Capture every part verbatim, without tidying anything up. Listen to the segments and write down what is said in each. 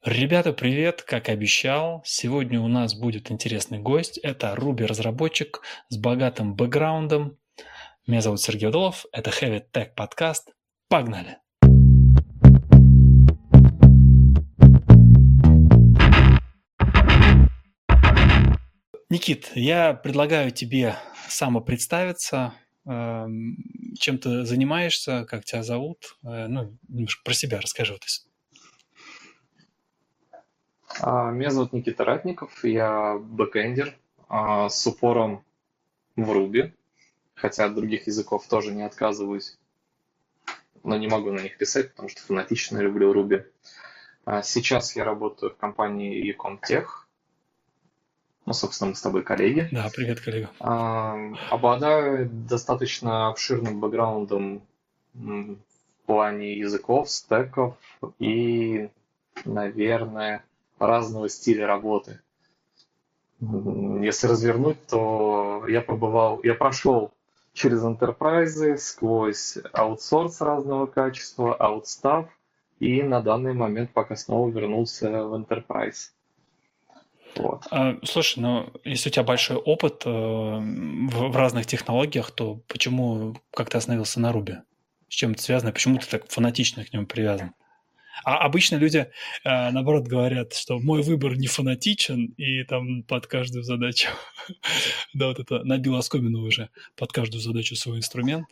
Ребята, привет! Как и обещал, сегодня у нас будет интересный гость. Это Ruby-разработчик с богатым бэкграундом. Меня зовут Сергей Удалов. Это Heavy Tech подкаст. Погнали! Никит, я предлагаю тебе самопредставиться, эм, чем ты занимаешься, как тебя зовут. Э, Ну, немножко про себя расскажи. Вот если- А, Меня зовут Никита Ратников, я бэкэндер а, с упором в Ruby, хотя от других языков тоже не отказываюсь, но не могу на них писать, потому что фанатично люблю Ruby. А Сейчас я работаю в компании Ecomtech, ну, собственно, мы с тобой коллеги. Да, привет, коллега. А, Обладаю достаточно обширным бэкграундом м, в плане языков, стеков и, наверное, разного стиля работы. М, Если развернуть, то я побывал, я прошел через enterprise, сквозь аутсорс разного качества, аутстав, и на данный момент пока снова вернулся в enterprise. Вот. А, Слушай, ну если у тебя большой опыт э, в, в разных технологиях, то почему как ты остановился на Руби? С чем это связано? Почему ты так фанатично к нему привязан? А обычно люди, э, наоборот, говорят, что мой выбор не фанатичен, и там под каждую задачу, да, вот это набил оскомину уже, под каждую задачу свой инструмент.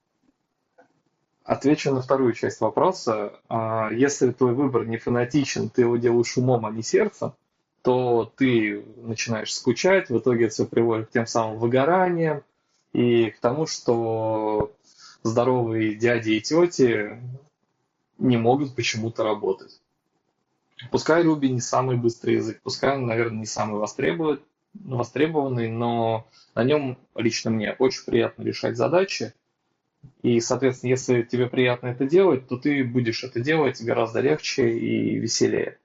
Отвечу на вторую часть вопроса. А, Если твой выбор не фанатичен, ты его делаешь умом, а не сердцем, то ты начинаешь скучать, в итоге это все приводит к тем самым выгораниям и к тому, что здоровые дяди и тети не могут почему-то работать. Пускай Ruby не самый быстрый язык, пускай он, наверное, не самый востребованный, востребованный, но на нем лично мне очень приятно решать задачи. И, соответственно, если тебе приятно это делать, то ты будешь это делать гораздо легче и веселее.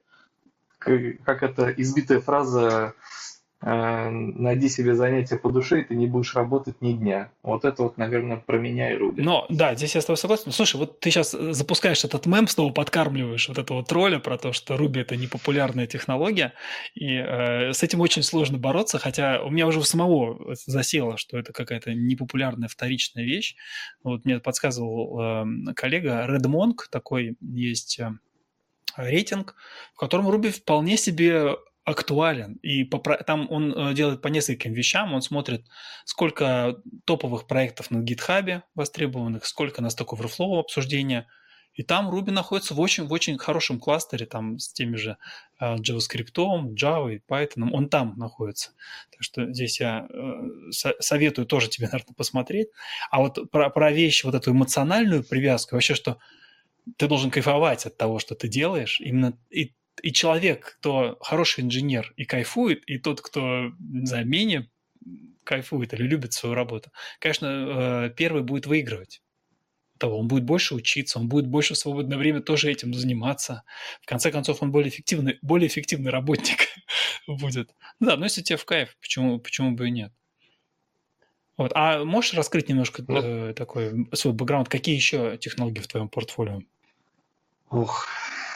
К- Как эта избитая фраза э, «найди себе занятие по душе, и ты не будешь работать ни дня». Вот это вот, наверное, про меня и Руби. Но да, здесь я с тобой согласен. Слушай, вот ты сейчас запускаешь этот мем, снова подкармливаешь вот этого тролля про то, что Ruby это непопулярная технология, и э, с этим очень сложно бороться, хотя у меня уже у самого засело, что это какая-то непопулярная вторичная вещь. Вот мне подсказывал э, коллега Redmonk, такой есть э, рейтинг, в котором Руби вполне себе актуален. И по, там он э, делает по нескольким вещам. Он смотрит, сколько топовых проектов на GitHub востребованных, сколько на Stack Overflow обсуждения. И там Ruby находится в очень, в очень хорошем кластере, там с теми же э, JavaScript, Java и Python. Он там находится. Так что здесь я э, со- советую тоже тебе, наверное, посмотреть. А вот про, про вещь, вот эту эмоциональную привязку, вообще, что ты должен кайфовать от того, что ты делаешь. Именно и, и человек, кто хороший инженер и кайфует, и тот, кто, не знаю, менее кайфует или любит свою работу, конечно, э, первый будет выигрывать. Того, он будет больше учиться, он будет больше в свободное время тоже этим заниматься. В конце концов, он более эффективный, более эффективный работник будет. Ну да, но если тебе в кайф, почему, почему бы и нет? Вот. А можешь раскрыть немножко Ну, э, такой свой бэкграунд? Какие еще технологии в твоем портфолио? ух,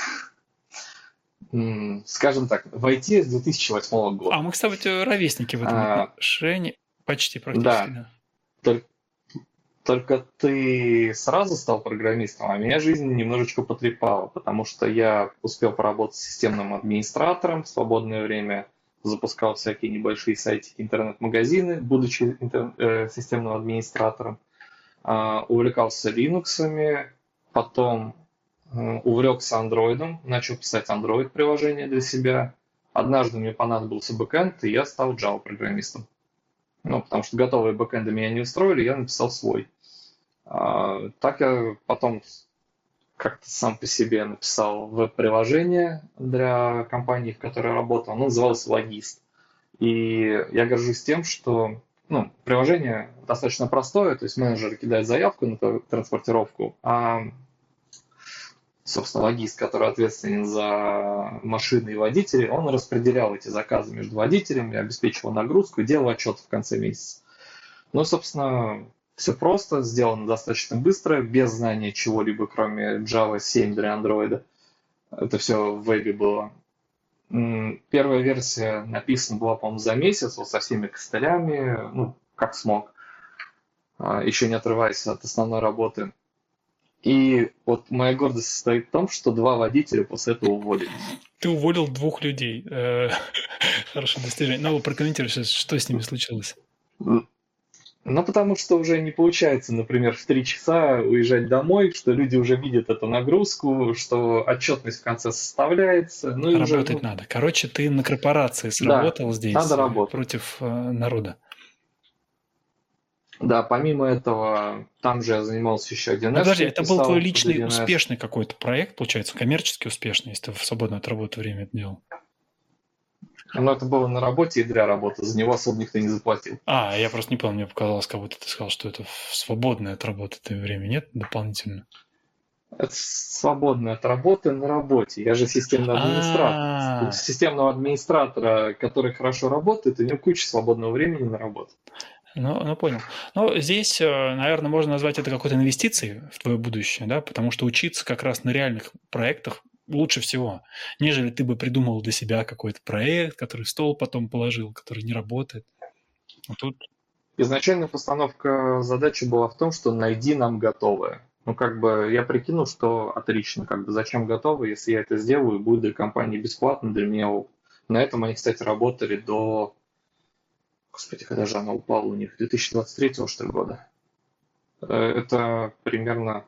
м, скажем так, в ай ти с две тысячи восьмого А года. мы, кстати, ровесники в этом А, отношении. Почти, практически, да, да. толь- только ты сразу стал программистом, а меня жизнь немножечко потрепала, потому что я успел поработать системным администратором в свободное время, запускал всякие небольшие сайтики, интернет-магазины, будучи интер- э, системным администратором. А, увлекался Linux, потом э, увлекся Android, начал писать Android-приложение для себя. Однажды мне понадобился бэкэнд, и я стал Java-программистом. Ну, потому что готовые бэкэнды меня не устроили, я написал свой. А, Так я потом как-то сам по себе написал веб-приложение для компании, в которой я работал. Оно называлось Logist. И я горжусь тем, что ну, приложение достаточно простое, то есть менеджер кидает заявку на транспортировку, а, собственно, логист, который ответственен за машины и водителей, он распределял эти заказы между водителями, обеспечивал нагрузку и делал отчет в конце месяца. Ну, собственно, все просто, сделано достаточно быстро, без знания чего-либо, кроме Java семь для Android. Это все в вебе было. М, Первая версия написана была, по-моему, за месяц, вот со всеми костылями, ну, как смог, а, еще не отрываясь от основной работы. И вот моя гордость состоит в том, что два водителя после этого уволились. Ты уволил двух людей. Э, Хорошее достижение. Ну, прокомментируй сейчас, что с ними случилось. М, Ну, потому что уже не получается, например, в три часа уезжать домой, что люди уже видят эту нагрузку, что отчетность в конце составляется, ну и уже, Работать ну, надо. Короче, ты на корпорации да, сработал здесь надо э, работать. против э, народа. Да, помимо этого, там же я занимался еще Ну, подожди, один эс, это был твой писал под личный один эс. успешный какой-то проект, получается, коммерчески успешный, если ты в свободное от работы время это делал. Но это было на работе и для работы, за него особо никто не заплатил. А, я просто не понял, мне показалось, как будто ты сказал, что это в свободное от работы ты время, нет, дополнительно? Это свободно от работы на работе. Я же системный администратор. У А, системного администратора, который хорошо работает, у него куча свободного времени на работу. ну, ну понял. Ну, здесь, наверное, можно назвать это какой-то инвестицией в твое будущее, да, потому что учиться как раз на реальных проектах лучше всего, нежели ты бы придумал для себя какой-то проект, который в стол потом положил, который не работает. А тут Изначальная постановка задачи была в том, что найди нам готовое. Ну, как бы я прикинул, что отлично, как бы зачем готовое, если я это сделаю, будет для компании бесплатно, для меня опыт. На этом они, кстати, работали до, господи, когда же она упала у них, две тысячи двадцать третьего, что ли, года. Э, Это примерно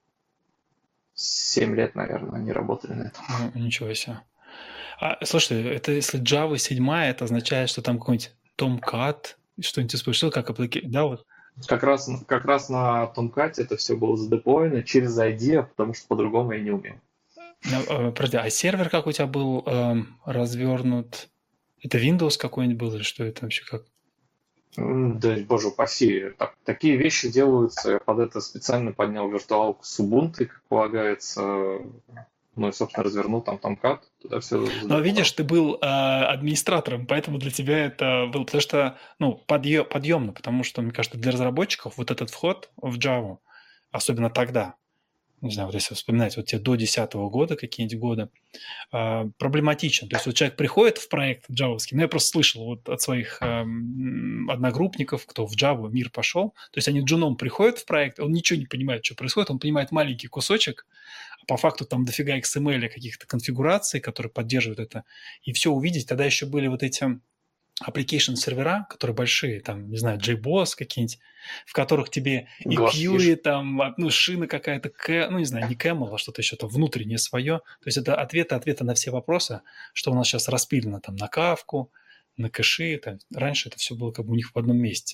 семь лет, наверное, они работали на этом. ну, ничего себе. А, слушай, это если Java семь, это означает, что там какой-нибудь Tomcat, что-нибудь используешь, как application, да, вот? Как раз, как раз на Tomcat это все было задеплоено через ай ди, потому что по-другому я не умел. Ну, э, подожди, а сервер как у тебя был эм, развернут? Это Windows какой-нибудь был или что это вообще как? М, Да, боже упаси, так- такие вещи делаются. Я под это специально поднял виртуалку с Ubuntu, как полагается. Ну и, собственно, развернул там Tomcat, туда все Но видишь, задеплоил. ты был э, администратором, поэтому для тебя это было, потому что, ну, подъем, подъемно, потому что, мне кажется, для разработчиков вот этот вход в Java, особенно тогда, не знаю, вот если вспоминать вот те до десятого года, какие-нибудь годы, э, проблематичен. То есть вот человек приходит в проект джавовский, ну, я просто слышал вот от своих эм, одногруппников, кто в Java мир пошел, то есть они джуном приходят в проект, он ничего не понимает, что происходит, он понимает маленький кусочек, а по факту там дофига икс эм эль, каких-то конфигураций, которые поддерживают это, и все увидеть. Тогда еще были вот эти application сервера, которые большие, там, не знаю, джей бос какие-нибудь, в которых тебе и Glassfish. кью, там, а, ну, шина какая-то, К- ну, не знаю, не Camel, а что-то еще там внутреннее свое. То есть это ответы, ответы на все вопросы, что у нас сейчас распилено там на кавку, на кэши. Там. Раньше это все было как бы у них в одном месте.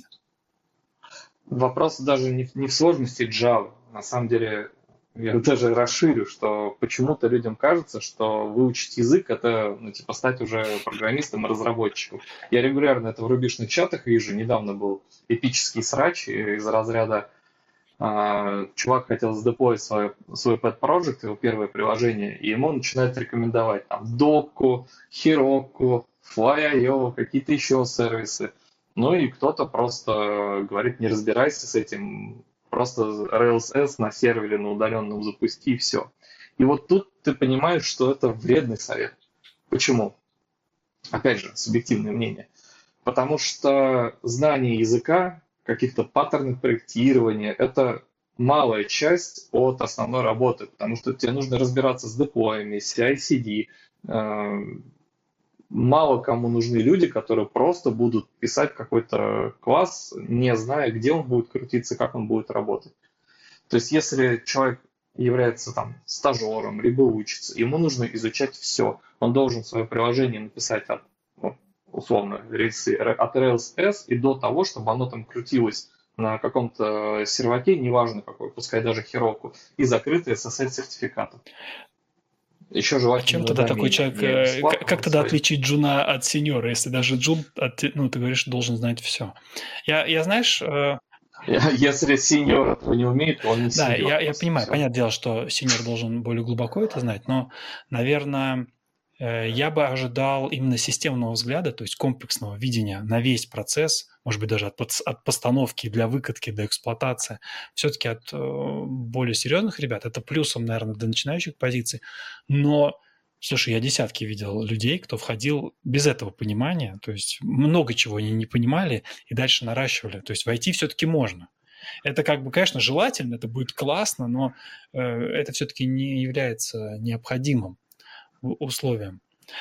Вопрос даже не, в- не в сложности Java. На самом деле, я даже расширю, что почему-то людям кажется, что выучить язык это, ну, типа, стать уже программистом и разработчиком. Я регулярно это в рубежных чатах вижу. Недавно был эпический срач из разряда а, чувак хотел задеплоить свой, свой pet project, его первое приложение, и ему начинают рекомендовать там Docker, Heroku, Fly точка ай о, какие-то еще сервисы. Ну и кто-то просто говорит, не разбирайся с этим, просто Rails-S на сервере на удаленном запусти и все. И вот тут ты понимаешь, что это вредный совет. Почему? Опять же, субъективное мнение. Потому что знание языка, каких-то паттернов проектирования, это малая часть от основной работы, потому что тебе нужно разбираться с деплоями, с си ай си ди. Э, Мало кому нужны люди, которые просто будут писать какой-то класс, не зная, где он будет крутиться, как он будет работать. То есть если человек является там стажером, либо учится, ему нужно изучать все. Он должен свое приложение написать от, ну, условно, рельсы, от Rails-S и до того, чтобы оно там крутилось на каком-то серваке, неважно какой, пускай даже Heroku, и закрытый эс эс эль-сертификатом. Еще А чем желательно на тогда такой домене, человек, не э, к- бесплатно, как на тогда своем. отличить джуна от сеньора, если даже джун, от те- ну, ты говоришь, должен знать все? Я, я знаешь, э, Если сеньор этого не умеет, то он не да, сеньор я, я просто. понимаю, Все. понятное дело, что сеньор должен более глубоко это знать, но, наверное, я бы ожидал именно системного взгляда, то есть комплексного видения на весь процесс, может быть, даже от, от постановки для выкатки до эксплуатации, все-таки от э, более серьезных ребят. Это плюсом, наверное, для начинающих позиций. Но, слушай, я десятки видел людей, кто входил без этого понимания, то есть много чего они не понимали и дальше наращивали. То есть войти все-таки можно. Это как бы, конечно, желательно, это будет классно, но э, это все-таки не является необходимым условиям.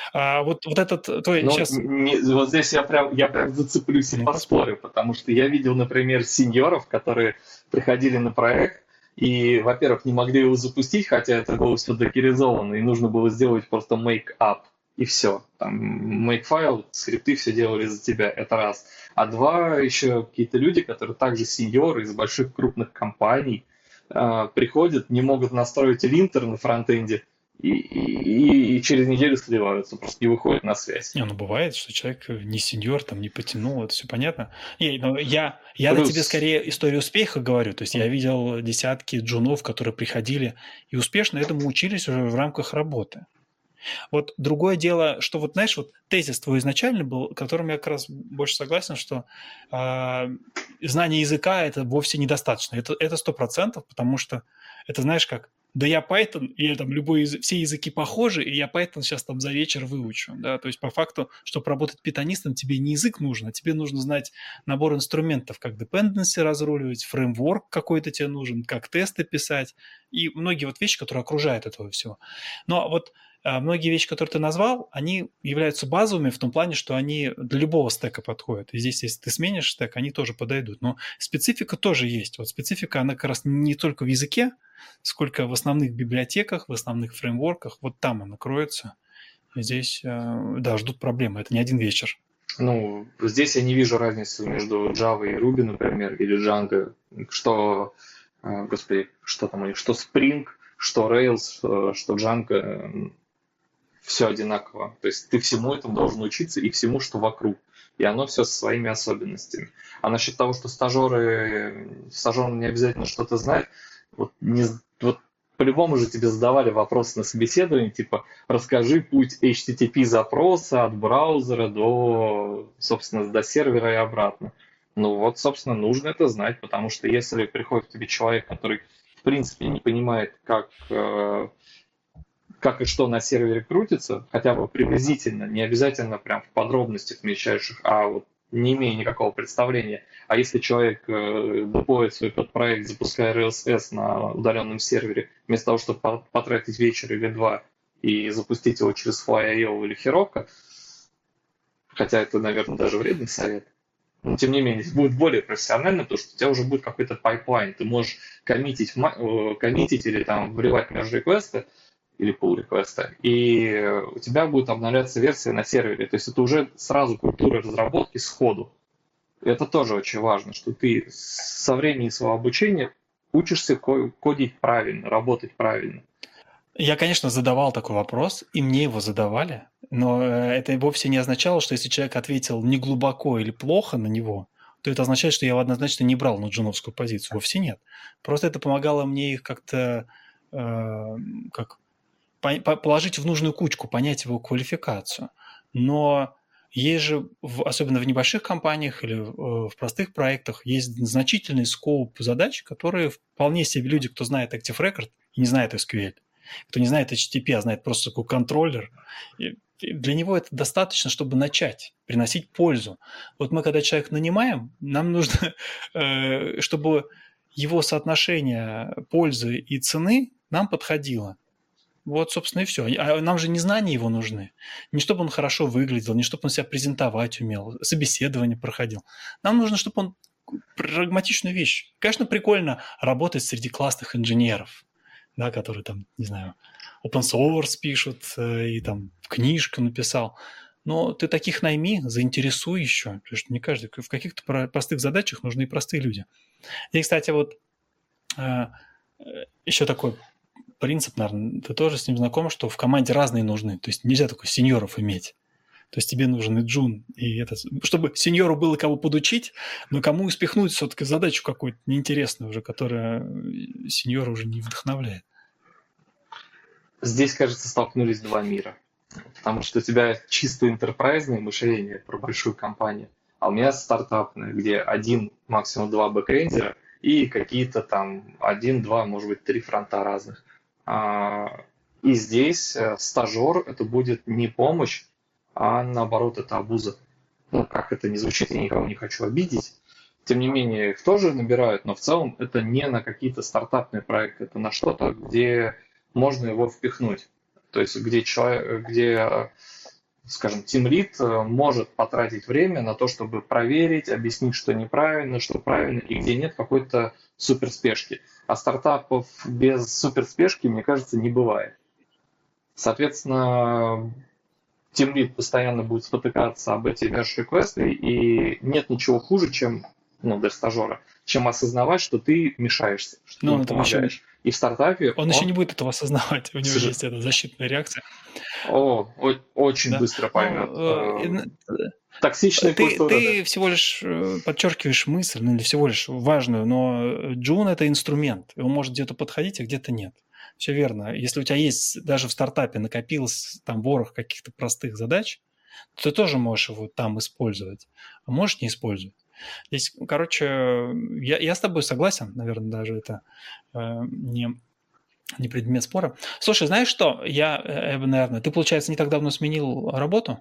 А вот, вот этот твой Ну, сейчас... не- вот здесь я прям, я прям зацеплюсь и Ну, поспорю, потому что я видел, например, сеньоров, которые приходили на проект и, во-первых, не могли его запустить, хотя это было все докеризовано, и нужно было сделать просто make-up, и все. Там make-файл, скрипты все делали за тебя, это раз. А два, еще какие-то люди, которые также сеньоры из больших крупных компаний, э, приходят, не могут настроить линтер на фронтенде, и, и, и через неделю сливаются, просто не выходят на связь. Не, ну бывает, что человек не сеньор, там не потянул, это все понятно. Не, ну, я, я на тебе Плюс, скорее историю успеха говорю, то есть я видел десятки джунов, которые приходили и успешно этому учились уже в рамках работы. Вот другое дело, что вот, знаешь, вот тезис твой изначально был, которым я как раз больше согласен, что э, знание языка – это вовсе недостаточно. Это, это сто процентов, потому что это, знаешь, как, да я Python, и там любой, язык, все языки похожи, и я Python сейчас там за вечер выучу, да, то есть по факту, чтобы работать питонистом, тебе не язык нужен, а тебе нужно знать набор инструментов, как dependency разруливать, фреймворк какой-то тебе нужен, как тесты писать, и многие вот вещи, которые окружают этого всего. Но вот многие вещи, которые ты назвал, они являются базовыми в том плане, что они для любого стека подходят. И здесь, если ты сменишь стек, они тоже подойдут. Но специфика тоже есть. Вот специфика, она как раз не только в языке, сколько в основных библиотеках, в основных фреймворках. Вот там она кроется. И здесь, да, ждут проблемы. Это не один вечер. ну, здесь я не вижу разницы между Java и Ruby, например, или Django, что, э, господи, что там у них, что Spring, что Rails, э, что Django, все одинаково. То есть ты всему этому должен учиться и всему, что вокруг. И оно все со своими особенностями. А насчет того, что стажеры, стажерам не обязательно что-то знать, вот, не, вот по-любому же тебе задавали вопрос на собеседовании, типа, расскажи путь эйч ти ти пи запроса от браузера до, собственно, до сервера и обратно. Ну вот, собственно, нужно это знать, потому что если приходит к тебе человек, который, в принципе, не понимает, как э, как и что на сервере крутится, хотя бы приблизительно, не обязательно прям в подробностях вмещающих, а вот не имея никакого представления. А если человек э, деплоит свой подпроект, запуская эр эл эс на удаленном сервере, вместо того, чтобы потратить вечер или два и запустить его через Fly точка ай о или Heroku, хотя это, наверное, даже вредный совет, но тем не менее, будет более профессионально, потому что у тебя уже будет какой-то пайплайн. Ты можешь коммитить, коммитить или там вливать между реквесты, или pull реквеста, и у тебя будет обновляться версия на сервере. То есть это уже сразу культура разработки сходу. Это тоже очень важно, что ты со времени своего обучения учишься кодить правильно, работать правильно. Я, конечно, задавал такой вопрос, и мне его задавали, но это вовсе не означало, что если человек ответил не глубоко или плохо на него, то это означает, что я его однозначно не брал на джуновскую позицию. Вовсе нет. Просто это помогало мне их как-то э, как положить в нужную кучку, понять его квалификацию. Но есть же, особенно в небольших компаниях или в простых проектах, есть значительный скоуп задач, которые вполне себе люди, кто знает Active Record и не знает эс кью эль, кто не знает эйч ти ти пи, а знает просто такой контроллер, для него это достаточно, чтобы начать приносить пользу. Вот мы, когда человека нанимаем, нам нужно, чтобы его соотношение пользы и цены нам подходило. Вот, собственно, и все. А нам же не знания его нужны. Не чтобы он хорошо выглядел, не чтобы он себя презентовать умел, собеседование проходил. Нам нужно, чтобы он прагматичную вещь. Конечно, прикольно работать среди классных инженеров, да, которые там, не знаю, open source пишут и там книжку написал. Но ты таких найми, заинтересуй еще. Потому что не каждый. В каких-то простых задачах нужны и простые люди. И, кстати, вот еще такой принцип, наверное, ты тоже с ним знаком, что в команде разные нужны. То есть нельзя только сеньоров иметь. То есть тебе нужен и джун, и это, чтобы сеньору было кого подучить, но кому испихнуть все-таки задачу какую-то неинтересную уже, которая сеньора уже не вдохновляет. Здесь, кажется, столкнулись два мира. потому что у тебя чисто интерпрайзное мышление про большую компанию, а у меня стартапное, где один, максимум два бэкэндера и какие-то там один, два, может быть, три фронта разных. А, И здесь э, стажер это будет не помощь, а наоборот это абуза. Ну, как это не звучит, я никого не хочу обидеть. Тем не менее, их тоже набирают, но в целом это не на какие-то стартапные проекты, это на что-то, где можно его впихнуть. То есть где человек, где, э, скажем, тимлид э, может потратить время на то, чтобы проверить, объяснить, что неправильно, что правильно, и где нет какой-то суперспешки. А стартапов без суперспешки, мне кажется, не бывает. Соответственно, тимлид постоянно будет спотыкаться об эти merge-реквесты, и нет ничего хуже, чем, ну, для стажера, чем осознавать, что ты мешаешься, что Но ты он не этого еще, помогаешь. И в стартапе он еще не будет этого осознавать, у него Слушай, есть эта защитная реакция, о, о- очень да. быстро поймет. Ну, э, и Э, н- Токсичная ты, культура, да. ты всего лишь э, подчеркиваешь мысль, ну или всего лишь важную, но Джун это инструмент, и он может где-то подходить, а где-то нет. Все верно. Если у тебя есть даже в стартапе накопилось там ворох каких-то простых задач, то ты тоже можешь его там использовать, а можешь не использовать. Здесь, короче, я, я с тобой согласен, наверное, даже это э, не, не предмет спора. Слушай, знаешь что? Я, э, наверное, ты, получается, не так давно сменил работу?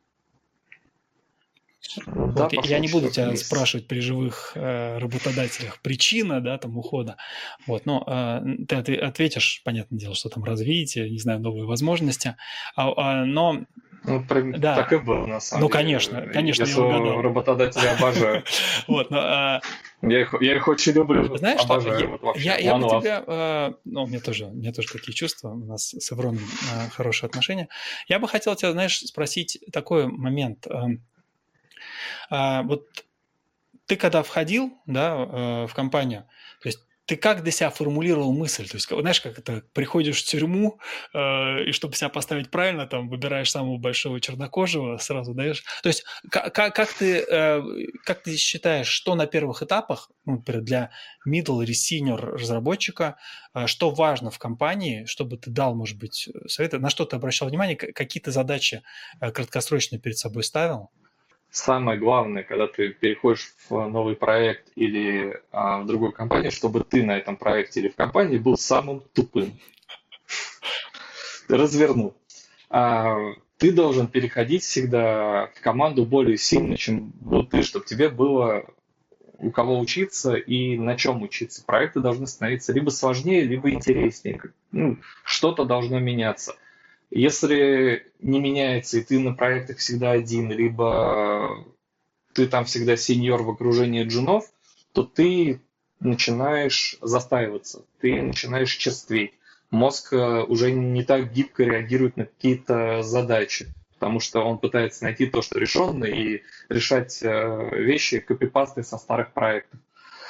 Да, Вот, я пошел не буду четвертый тебя месяц. спрашивать при живых э, работодателях причина, да, там ухода. Вот, но э, ты, ты ответишь, понятное дело, что там развитие, не знаю, новые возможности. А, а, но Ну, прям так да, и было, на самом ну деле. конечно, Я конечно, я своего угадал. работодателя обожаю. Вот, но а, Я их, я их очень люблю, знаешь что? Я, обожаю. Вот вообще, я, я one бы love. тебя, э, ну, у меня тоже, у меня тоже такие чувства, у нас с Эвроном э, хорошие отношения. Я бы хотел тебя, знаешь, спросить такой момент. Э, а, вот ты когда входил, да, э, в компанию, то есть ты как для себя формулировал мысль? То есть, как- знаешь, как это, приходишь в тюрьму, э, и чтобы себя поставить правильно, там, выбираешь самого большого чернокожего, сразу даешь. То есть, как, как, ты, э, как ты считаешь, что на первых этапах, ну, например, для middle или senior разработчика, э, что важно в компании, чтобы ты дал, может быть, советы, на что ты обращал внимание, к- какие ты задачи э, краткосрочно перед собой ставил? Самое главное, когда ты переходишь в новый проект или а, в другую компанию, чтобы ты на этом проекте или в компании был самым тупым. Разверну. А, ты должен переходить всегда в команду более сильно, чем был ты, чтобы тебе было у кого учиться и на чем учиться. Проекты должны становиться либо сложнее, либо интереснее. Ну, что-то должно меняться. Если не меняется, и ты на проектах всегда один, либо ты там всегда сеньор в окружении джунов, то ты начинаешь застаиваться, ты начинаешь черстветь. Мозг э, уже не так гибко реагирует на какие-то задачи, потому что он пытается найти то, что решенно, и решать э, вещи копипастой со старых проектов.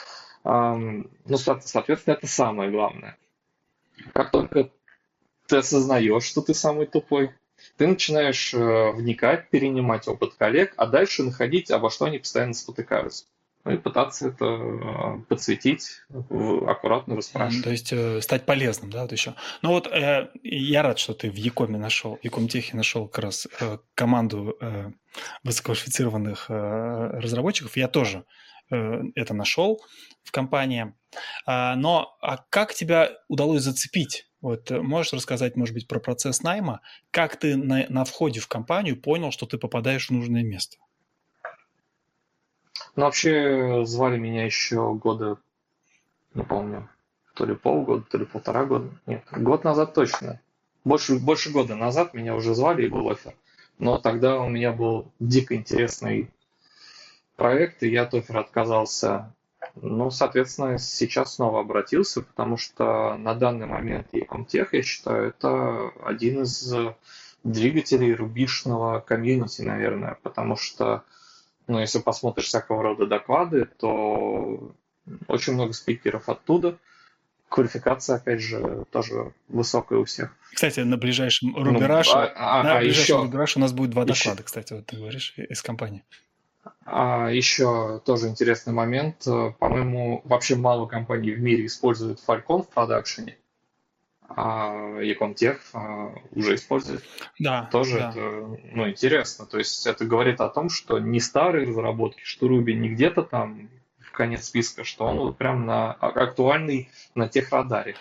Ам, Ну, со- соответственно, это самое главное. Как только ты осознаешь, что ты самый тупой, ты начинаешь э, вникать, перенимать опыт коллег, а дальше находить, а во что они постоянно спотыкаются. Ну и пытаться это э, подсветить, в- аккуратно М, То расспрашивать. есть э, стать полезным, да, вот еще. Ну вот э, я рад, что ты в Якоме нашел, в Якомтехе нашел как раз э, команду э, высококвалифицированных э, разработчиков. Я тоже э, это нашел в компании. А, но а как тебя удалось зацепить? Вот э, можешь рассказать, может быть, про процесс найма? Как ты на, на входе в компанию понял, что ты попадаешь в нужное место? Ну, вообще, звали меня еще года, не помню, то ли полгода, то ли полтора года. Нет, год назад точно. Больше, больше года назад меня уже звали и был оффер. Но тогда у меня был дико интересный проект, и я от оффера отказался. Ну, соответственно, сейчас снова обратился, потому что на данный момент Ecomtech, я считаю, это один из двигателей рубишного комьюнити, наверное, потому что, ну, если посмотришь всякого рода доклады, то очень много спикеров оттуда. Квалификация, опять же, тоже высокая у всех. Кстати, на ближайшем Ну, Ruby а, Rush, а- на а ближайшем еще, Ruby Rush у нас будет два еще, доклада, кстати, вот ты говоришь, из компании. А еще тоже интересный момент. Э, По-моему, вообще мало компаний в мире используют Falcon в продакшене. а Ecomtech а, уже использует. Да, Тоже да. это, ну, интересно. То есть это говорит о том, что не старые разработки, что Ruby не где-то там в конец списка, что он вот прям на а- актуальный на техрадаре,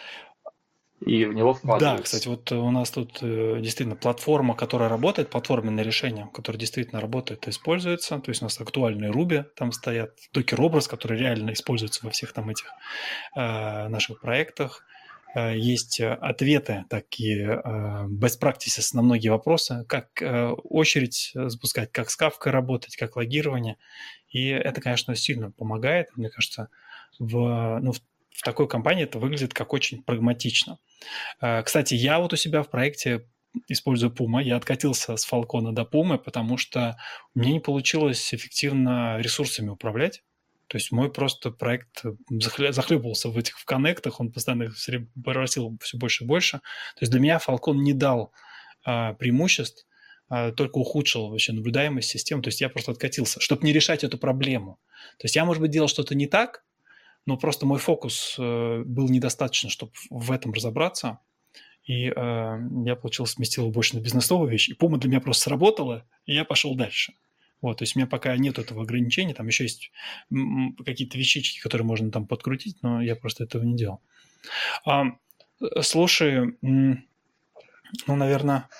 и в него Да, вкладывается. кстати, вот у нас тут э, действительно платформа, которая работает, платформенное решение, которое действительно работает и используется. То есть у нас актуальные Ruby там стоят, Docker Obras, который реально используется во всех там этих э, наших проектах. Э, есть э, ответы, такие э, best practices на многие вопросы, как э, очередь запускать, как с Kafka работать, как логирование. И это, конечно, сильно помогает. Мне кажется, в, ну, в, в такой компании это выглядит как очень прагматично. Э, Кстати, я вот у себя в проекте использую Puma. Я откатился с Falcon до Puma, потому что мне не получилось эффективно ресурсами управлять. То есть мой просто проект захле- захлебывался в этих в коннектах, он постоянно их все время превратил все больше и больше. То есть для меня Falcon не дал а, преимуществ, а, только ухудшил вообще наблюдаемость системы. То есть я просто откатился, чтобы не решать эту проблему. То есть я, может быть, делал что-то не так, но просто мой фокус э, был недостаточно, чтобы в этом разобраться. И э, я, получилось, сместил его больше на бизнесовую вещь. И Puma для меня просто сработала, и я пошел дальше. Вот, то есть у меня пока нет этого ограничения, там еще есть м, какие-то вещички, которые можно там подкрутить, но я просто этого не делал. А, слушай, м, ну, наверное,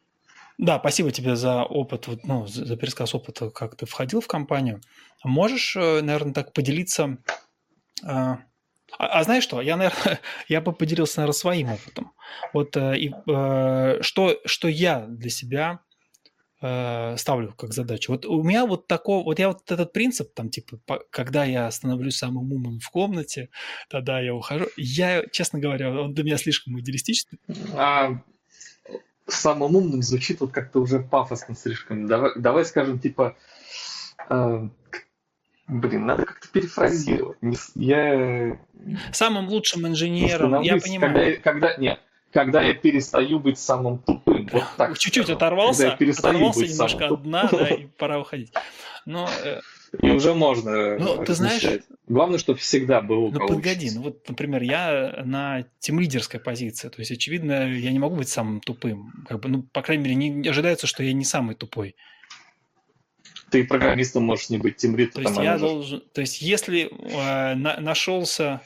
да, спасибо тебе за опыт, вот, ну, за, за пересказ опыта, как ты входил в компанию. Можешь, э, наверное, так поделиться... а, а, а знаешь что? Я, наверное, я бы поделился, наверное, своим опытом. Вот э, и, э, что, что я для себя э, ставлю как задачу. Вот у меня вот такой, вот я вот этот принцип, там, типа, по- когда я становлюсь самым умным в комнате, тогда я ухожу. Я, честно говоря, он для меня слишком идеалистичный. А самым умным звучит вот как-то уже пафосно слишком. Давай, давай скажем, типа, э, блин, надо как-то перефразировать. Не с- я Самым лучшим не инженером, я становлюсь, когда, понимаю. я- когда, нет, когда я перестаю быть самым тупым. Вот так Чуть-чуть скажу. Когда я оторвался, перестаю оторвался быть самым немножко от тупым. дна, да, и пора уходить. Но, э, И уже можно ну, ты знаешь, размышлять. Главное, чтобы всегда было ну, погоди, получится. ну вот, например, я на тимлидерской позиции, то есть, очевидно, я не могу быть самым тупым, как бы, ну, по крайней мере, не, не ожидается, что я не самый тупой. Ты программистом можешь не быть, тимлид То это есть я менеджер. должен, то есть если э, на- нашелся,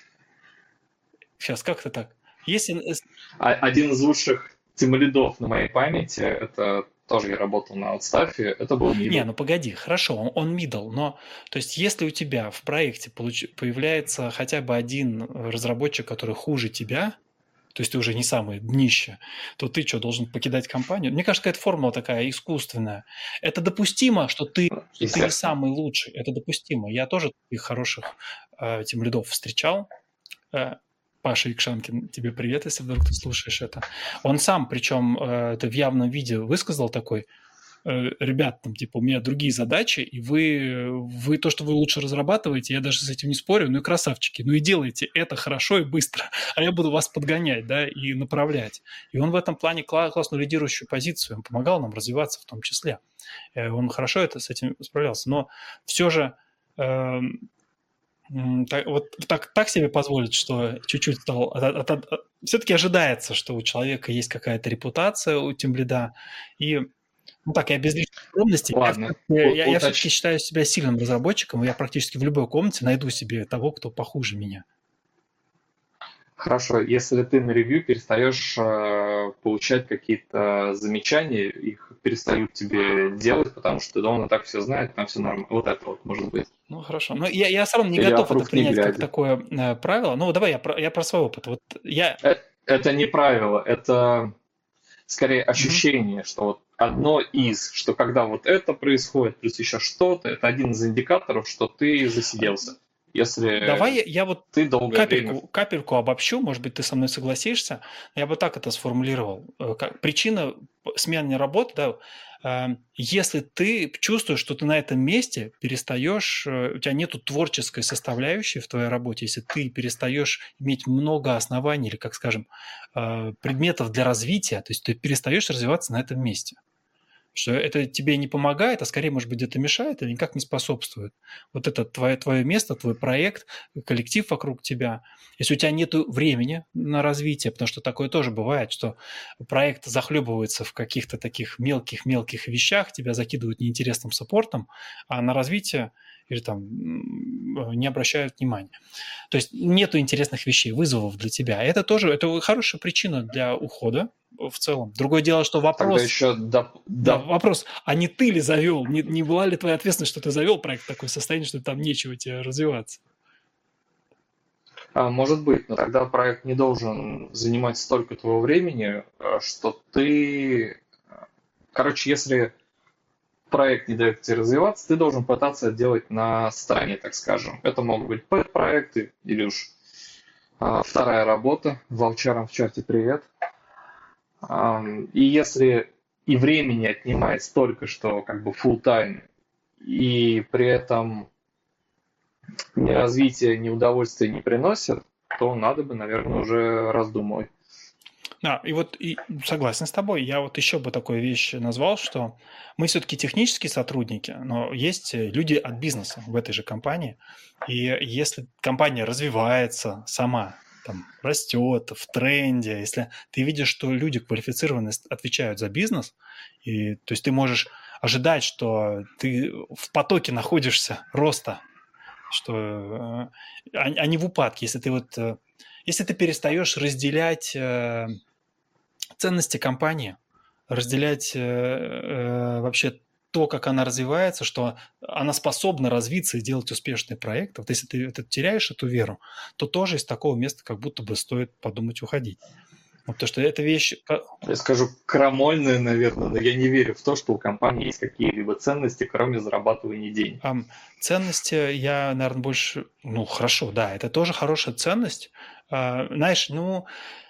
сейчас как-то так, если, э, А один из лучших тимлидов на моей памяти, это тоже я работал на отставе, это был не, Мидл. ну погоди, хорошо, он, он middle, но, то есть если у тебя в проекте получ- появляется хотя бы один разработчик, который хуже тебя, то есть ты уже не самое днище, то ты что, должен покидать компанию? Мне кажется, какая-то формула такая искусственная. Это допустимо, что ты, что ты не Естественно. самый лучший. Это допустимо. Я тоже таких хороших э, тимлидов встречал. Э, Паша Икшанкин, тебе привет, если вдруг ты слушаешь это. Он сам, причем э, это в явном виде высказал такой, э, ребят, там, типа, у меня другие задачи, и вы, вы то, что вы лучше разрабатываете, я даже с этим не спорю, ну и красавчики, ну и делайте это хорошо и быстро, а я буду вас подгонять, да, и направлять. И он в этом плане кла- классную лидирующую позицию, он помогал нам развиваться в том числе. Э, Он хорошо это, с этим справлялся, но все же э, так, вот так, так себе позволить, что чуть-чуть стал... От, от, от, все-таки ожидается, что у человека есть какая-то репутация у тимлида, и ну так, я без лишней скромности. Я, Ладно, всё-таки- я, у- я все-таки уточ- считаю себя сильным разработчиком, и я практически в любой комнате найду себе того, кто похуже меня. Хорошо, если ты на ревью перестаешь э, получать какие-то замечания, их перестают тебе делать, потому что да, он и так все знает, там все нормально. Вот это вот может быть. Ну, хорошо. Но я, я все равно не Или готов это approve не принять как глядя. такое э, правило. Ну, давай я про, я про свой опыт. Вот я... Э- Это не правило, это скорее Мгм. ощущение, что вот одно из, что когда вот это происходит, плюс еще что-то, это один из индикаторов, что ты засиделся. Давай Если я, я вот ты долгое время... капельку, капельку обобщу, может быть, ты со мной согласишься. Я бы так это сформулировал. Э, как- Причина п- смены работы, да, э, если ты чувствуешь, что ты на этом месте перестаешь, э, у тебя нету творческой составляющей в твоей работе, если ты перестаешь иметь много оснований или, как скажем, э, предметов для развития, то есть ты перестаешь развиваться на этом месте. Что это тебе не помогает, а скорее, может быть, где-то мешает или никак не способствует. Вот это твое, твое место, твой проект, коллектив вокруг тебя. Если у тебя нет времени на развитие, потому что такое тоже бывает, что проект захлебывается в каких-то таких мелких-мелких вещах, тебя закидывают неинтересным саппортом, а на развитие или там не обращают внимания. То есть нету интересных вещей, вызовов для тебя. Это тоже это хорошая причина для ухода в целом. Другое дело, что вопрос... Тогда еще доп... Да, вопрос, а не ты ли завел, не, не была ли твоя ответственность, что ты завел проект в такое состояние, что там нечего тебе развиваться? А, может быть, но тогда проект не должен занимать столько твоего времени, что ты... Короче, если проект не дает тебе развиваться, ты должен пытаться это делать на стороне, так скажем. Это могут быть пэт-проекты или уж а, вторая работа. Волчарам в чате привет. А, и если и времени отнимает столько, что как бы full time, и при этом ни развития, ни удовольствия не приносит, то надо бы, наверное, уже раздумывать. Да, и вот и согласен с тобой. Я вот еще бы такую вещь назвал, что мы все-таки технические сотрудники, но есть люди от бизнеса в этой же компании. И если компания развивается сама, там, растет в тренде, если ты видишь, что люди квалифицированные отвечают за бизнес, и, то есть ты можешь ожидать, что ты в потоке находишься роста, что, а, а не в упадке. Если ты вот, если ты перестаешь разделять ценности компании, разделять э, э, вообще то, как она развивается, что она способна развиться и делать успешные проекты. Вот если ты это, теряешь эту веру, то тоже из такого места как будто бы стоит подумать уходить. Вот, потому что эта вещь... Я скажу крамольная, наверное, но я не верю в то, что у компании есть какие-либо ценности, кроме зарабатывания денег. А, ценности я, наверное, больше... Ну, хорошо, да, это тоже хорошая ценность. А, знаешь, ну...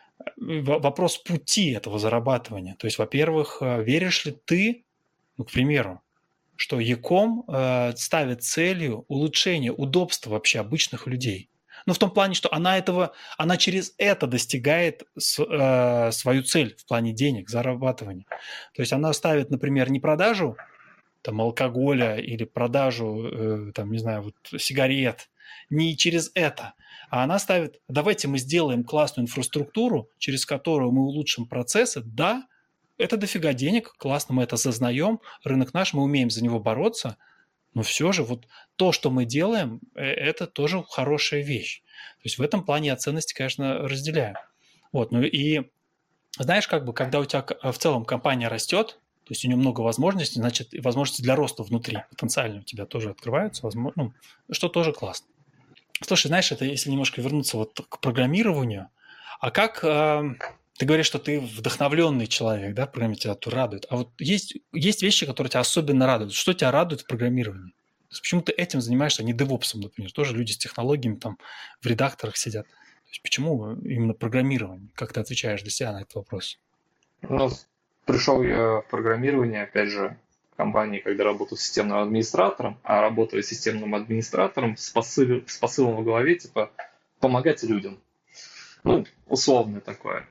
Вопрос пути этого зарабатывания. То есть, во-первых, веришь ли ты, ну, к примеру, что Яком э, ставит целью улучшение удобства вообще обычных людей? Ну, в том плане, что она этого, она через это достигает с, э, свою цель в плане денег, зарабатывания. То есть она ставит, например, не продажу там, алкоголя или продажу, э, там, не знаю, вот, сигарет, не через это, а она ставит, давайте мы сделаем классную инфраструктуру, через которую мы улучшим процессы. Да, это дофига денег, классно, мы это осознаем, рынок наш, мы умеем за него бороться, но все же вот то, что мы делаем, это тоже хорошая вещь. То есть в этом плане я ценности, конечно, разделяю. Вот, ну и знаешь, как бы, когда у тебя в целом компания растет, то есть у нее много возможностей, значит, и возможности для роста внутри потенциально у тебя тоже открываются, возможно, ну, что тоже классно. Слушай, знаешь, это если немножко вернуться вот к программированию, а как э, ты говоришь, что ты вдохновленный человек, да, программирование тебя тут радует, а вот есть, есть вещи, которые тебя особенно радуют. Что тебя радует в программировании? То есть почему ты этим занимаешься, а не девопсом, например? Тоже люди с технологиями там в редакторах сидят. То есть почему именно программирование? Как ты отвечаешь для себя на этот вопрос? Ну, пришел я в программирование, опять же, в компании, когда работал системным администратором, а работая системным администратором с, посыл, с посылом в голове, типа, помогать людям. Ну, условное такое.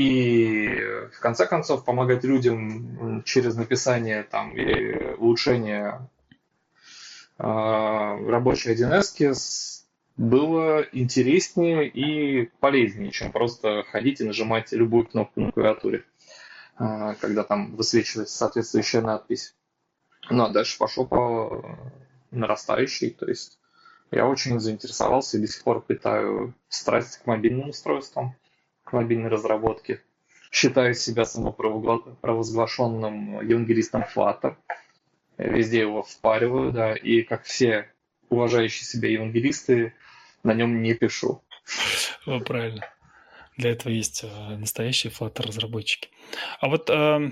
И в конце концов помогать людям через написание там, или улучшение э, рабочей один эс было интереснее и полезнее, чем просто ходить и нажимать любую кнопку на клавиатуре, э, когда там высвечивается соответствующая надпись. Ну, а дальше пошел по нарастающей, то есть я очень заинтересовался и до сих пор питаю страсть к мобильным устройствам, к мобильной разработке. Считаю себя самопровозглашенным евангелистом Flutter. Везде его впариваю, да, и как все уважающие себя евангелисты, на нем не пишу. О, правильно. Для этого есть настоящие Flutter-разработчики. А вот э,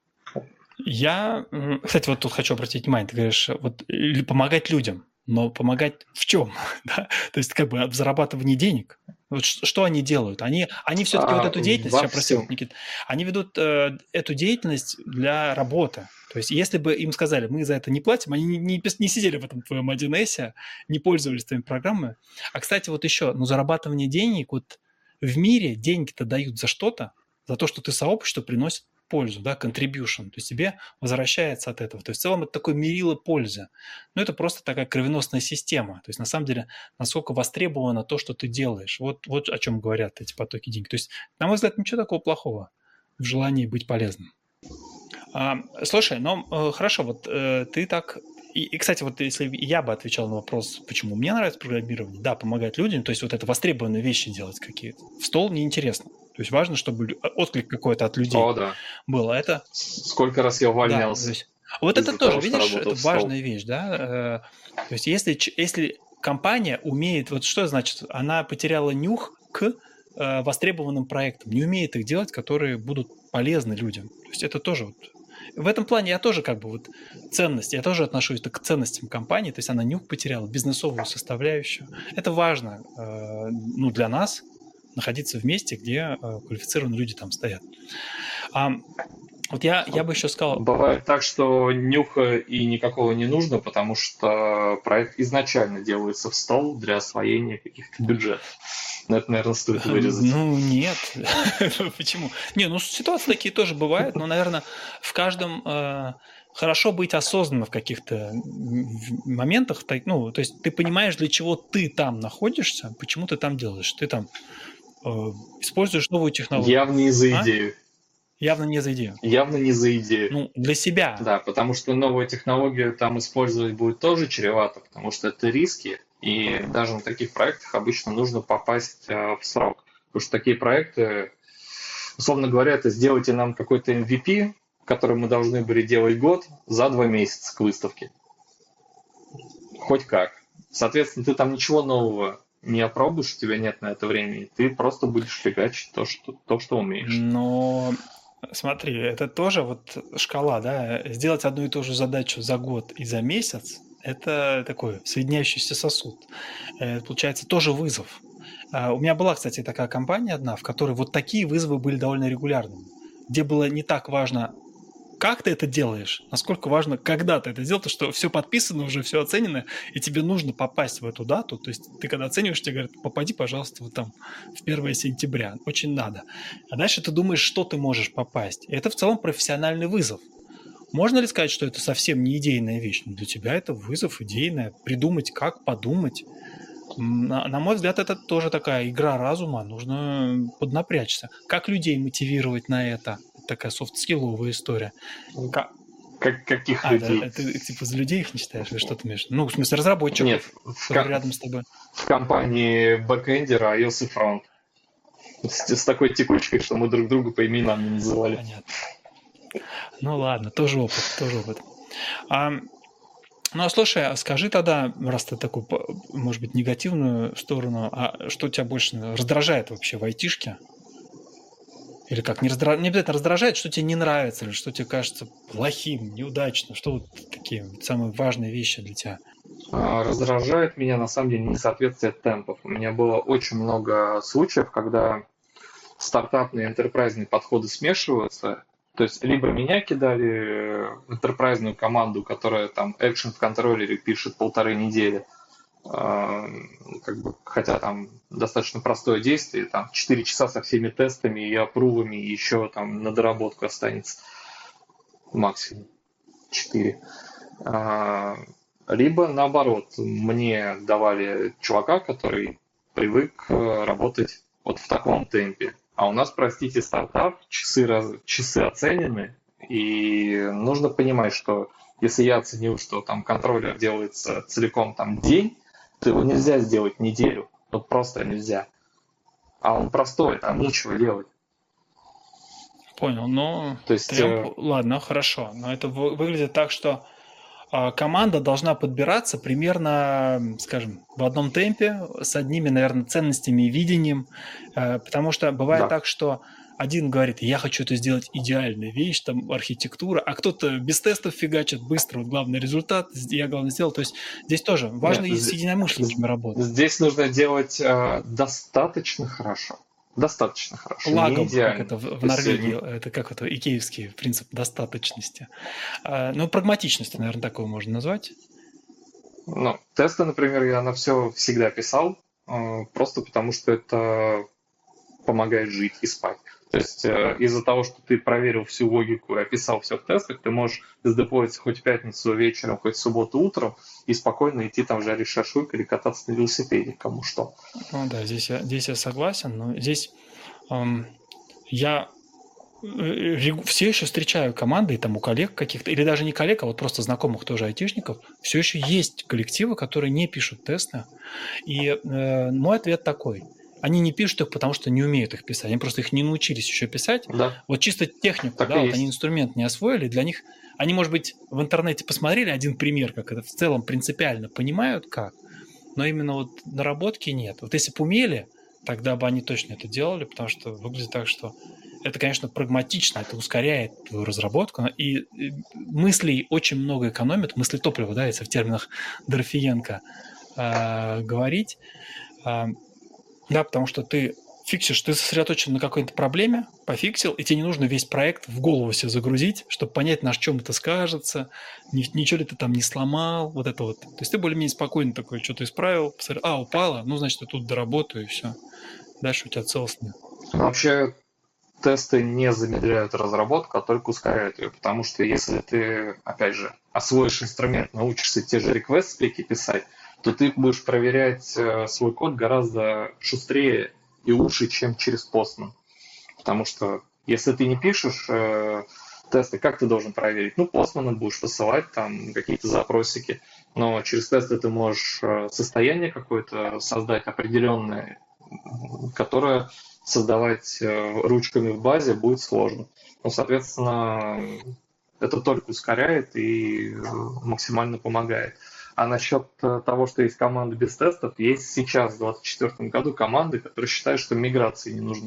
я, кстати, вот тут хочу обратить внимание, ты говоришь, вот помогать людям. Но помогать в чем? Да? То есть как бы в зарабатывании денег. Вот что они делают? Они, они все-таки а, вот эту деятельность, сейчас прости, Никит, они ведут э, эту деятельность для работы. То есть если бы им сказали, мы за это не платим, они не, не, не сидели в этом твоем один эс, не пользовались твоими программами. А, кстати, вот еще, ну, зарабатывание денег, вот в мире деньги-то дают за что-то, за то, что ты сообществу приносит пользу, да, contribution, то есть тебе возвращается от этого. То есть в целом это такое мерило пользы. Но это просто такая кровеносная система. То есть на самом деле насколько востребовано то, что ты делаешь. Вот, вот о чем говорят эти потоки денег. То есть, на мой взгляд, ничего такого плохого в желании быть полезным. А, слушай, ну э, хорошо, вот э, ты так... И, и, кстати, вот если я бы отвечал на вопрос, почему мне нравится программирование, да, помогать людям, то есть вот это востребованные вещи делать какие-то. В стол неинтересно. То есть важно, чтобы отклик какой-то от людей О, да. был. А это... Сколько раз я Да, то увольнялся есть... Вот это из-за тоже, того, что видишь, работал это в стол. важная вещь, да. Э, То есть если, ч- если компания умеет... Вот что значит? Она потеряла нюх к э, востребованным проектам. Не умеет их делать, которые будут полезны людям. То есть это тоже вот... В этом плане я тоже как бы вот ценности, я тоже отношусь к ценностям компании, то есть она нюх потеряла, бизнесовую составляющую. Это важно, э, ну, для нас находиться в месте, где э, квалифицированные люди там стоят. А, вот я, я бы еще сказал, Бывает так, что нюха и никакого не нужно, потому что проект изначально делается в стол для освоения каких-то бюджетов. Но это, наверное, стоит вырезать. ну нет, почему? Не, ну ситуации такие тоже бывают, но, наверное, в каждом э, хорошо быть осознанным в каких-то м, в моментах, так, ну, то есть ты понимаешь, для чего ты там находишься, почему ты там делаешь, ты там э, используешь новую технологию, Явно не за а? идею. Явно не за идею. Явно не за идею. Ну, для себя. Да, потому что новую технологию там использовать будет тоже чревато, потому что это риски, и даже на таких проектах обычно нужно попасть э, в срок. Потому что такие проекты, условно говоря, это сделайте нам какой-то эм ви пи, который мы должны были делать год за два месяца к выставке. Хоть как. Соответственно, ты там ничего нового не опробуешь, у тебя нет на это времени, ты просто будешь фигачить то, что, то, что умеешь. Но смотри, это тоже вот шкала, да, сделать одну и ту же задачу за год и за месяц, это такой соединяющийся сосуд. Э, Получается тоже вызов. А, У меня была, кстати, такая компания одна, в которой вот такие вызовы были довольно регулярными, где было не так важно, как ты это делаешь, насколько важно, когда ты это делал, то что все подписано, уже все оценено, и тебе нужно попасть в эту дату. То есть ты когда оцениваешь, тебе говорят, попади, пожалуйста, вот там в первое сентября. Очень надо. А дальше ты думаешь, что ты можешь попасть. И это в целом профессиональный вызов. Можно ли сказать, что это совсем не идейная вещь? Но для тебя это вызов идейная. Придумать как, подумать. На, на мой взгляд, это тоже такая игра разума. Нужно поднапрячься. Как людей мотивировать на это? Такая софт-скилловая история. Как... Как, каких А, да, людей? ты типа за людей их не считаешь? Или что ты имеешь? Ну, в смысле, разработчиков, Нет, в, которые ко- рядом с тобой. в компании бэкэндера iOS и фронт. С, с такой текучкой, что мы друг друга по именам не называли. Понятно. Ну ладно, тоже опыт, тоже опыт. А, ну, а слушай, а скажи тогда, раз ты такую, по- может быть, негативную сторону, а что тебя больше раздражает вообще в айтишке? Или как, не, раздра... не обязательно раздражает, что тебе не нравится, или что тебе кажется плохим, неудачным, что вот такие вот самые важные вещи для тебя? А, Раздражает меня на самом деле несоответствие темпов. У меня было очень много случаев, когда стартапные и энтерпрайзные подходы смешиваются. То есть либо меня кидали в энтерпрайзную команду, которая там экшен в контроллере пишет полторы недели, а, как бы, хотя там достаточно простое действие, там четыре часа со всеми тестами и апрувами, и еще там на доработку останется максимум четыре. Либо наоборот, мне давали чувака, который привык э, работать вот в таком темпе. А у нас, простите, стартап, часы, раз, часы оценены, и нужно понимать, что если я оценил, что там контроллер делается целиком там день, то его нельзя сделать неделю. Вот просто нельзя. А он простой, там нечего делать. Понял, ну, То есть, трёмп, э, ладно, хорошо, но это вы- выглядит так, что а, команда должна подбираться примерно, м, скажем, в одном темпе, с одними, наверное, ценностями и видением, э, потому что бывает да, так, что один говорит, я хочу это сделать идеальная вещь, там, архитектура, а кто-то без тестов фигачит быстро, вот главный результат, я главное сделал. То есть здесь тоже важно нет, и с з- единомышленниками работать. здесь нужно делать э, достаточно хорошо. Достаточно хорошо, не Лагом, как это идеально. в в То есть, Норвегии, э, это как это, икеевский принцип достаточности. А, Ну, прагматичности, наверное, такого можно назвать. ну, тесты, например, я на все всегда писал, э, просто потому что это помогает жить и спать. То есть э, из-за того, что ты проверил всю логику и описал все в тестах, ты можешь сдеплоиться хоть в пятницу вечером, хоть в субботу утром и спокойно идти там жарить шашлык или кататься на велосипеде, кому что. Ну да, здесь я, здесь я согласен, но здесь эм, я все еще встречаю команды, и там у коллег каких-то, или даже не коллег, а вот просто знакомых тоже айтишников, все еще есть коллективы, которые не пишут тесты. И э, мой ответ такой. Они не пишут их, потому что не умеют их писать. Они просто их не научились еще писать. Да. Вот чисто технику, Так да, вот есть. они инструмент не освоили. Для них, они, может быть, в интернете посмотрели один пример, как это в целом принципиально понимают, как, но именно вот наработки нет. Вот если бы умели, тогда бы они точно это делали, потому что выглядит так, что это, конечно, прагматично, это ускоряет твою разработку, и мыслей очень много экономит, мысли топлива, да, если в терминах Дорофеенко э, говорить, э, да, потому что ты фиксишь, ты сосредоточен на какой-то проблеме, пофиксил, и тебе не нужно весь проект в голову себе загрузить, чтобы понять, на чем это скажется, ничего ли ты там не сломал, вот это вот. То есть ты более-менее спокойно такой, что-то исправил, посмотрел, а, упало, ну, значит, я тут доработаю, и все. Дальше у тебя целостно. Вообще, тесты не замедляют разработку, а только ускоряют ее, потому что если ты, опять же, освоишь инструмент, научишься те же request-спеки писать, то ты будешь проверять свой код гораздо шустрее и лучше, чем через Postman. Потому что если ты не пишешь э, тесты, как ты должен проверить? Ну, Postman будешь посылать там какие-то запросики, но через тесты ты можешь состояние какое-то создать определенное, которое создавать ручками в базе будет сложно. Ну, соответственно, это только ускоряет и максимально помогает. А насчет того, что есть команды без тестов, есть сейчас, в двадцать четвёртом году, команды, которые считают, что миграции не нужно.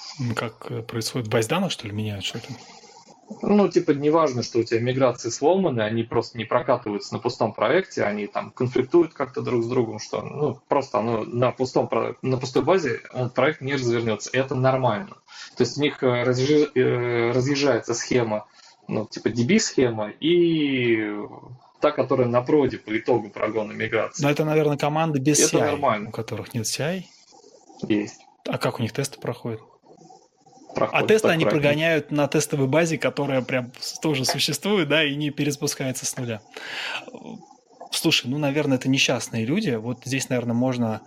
Как происходит? В базе данных, что ли, меняют что-то? Ну, типа, не важно, что у тебя миграции сломаны, они просто не прокатываются на пустом проекте, они там конфликтуют как-то друг с другом, что, ну, просто оно на, пустом, на пустой базе он, проект не развернется. Это нормально. То есть у них разъезжается схема, ну, типа ди би-схема и та, которая на проде по итогу прогона миграции. Но это, наверное, команды без это си ай, нормально. у которых нет си ай. Есть. А как у них тесты проходят? Проходит, а тесты они правильно. прогоняют на тестовой базе, которая прям тоже существует, да, и не перезапускается с нуля. Слушай, ну, наверное, это несчастные люди. Вот здесь, наверное, можно...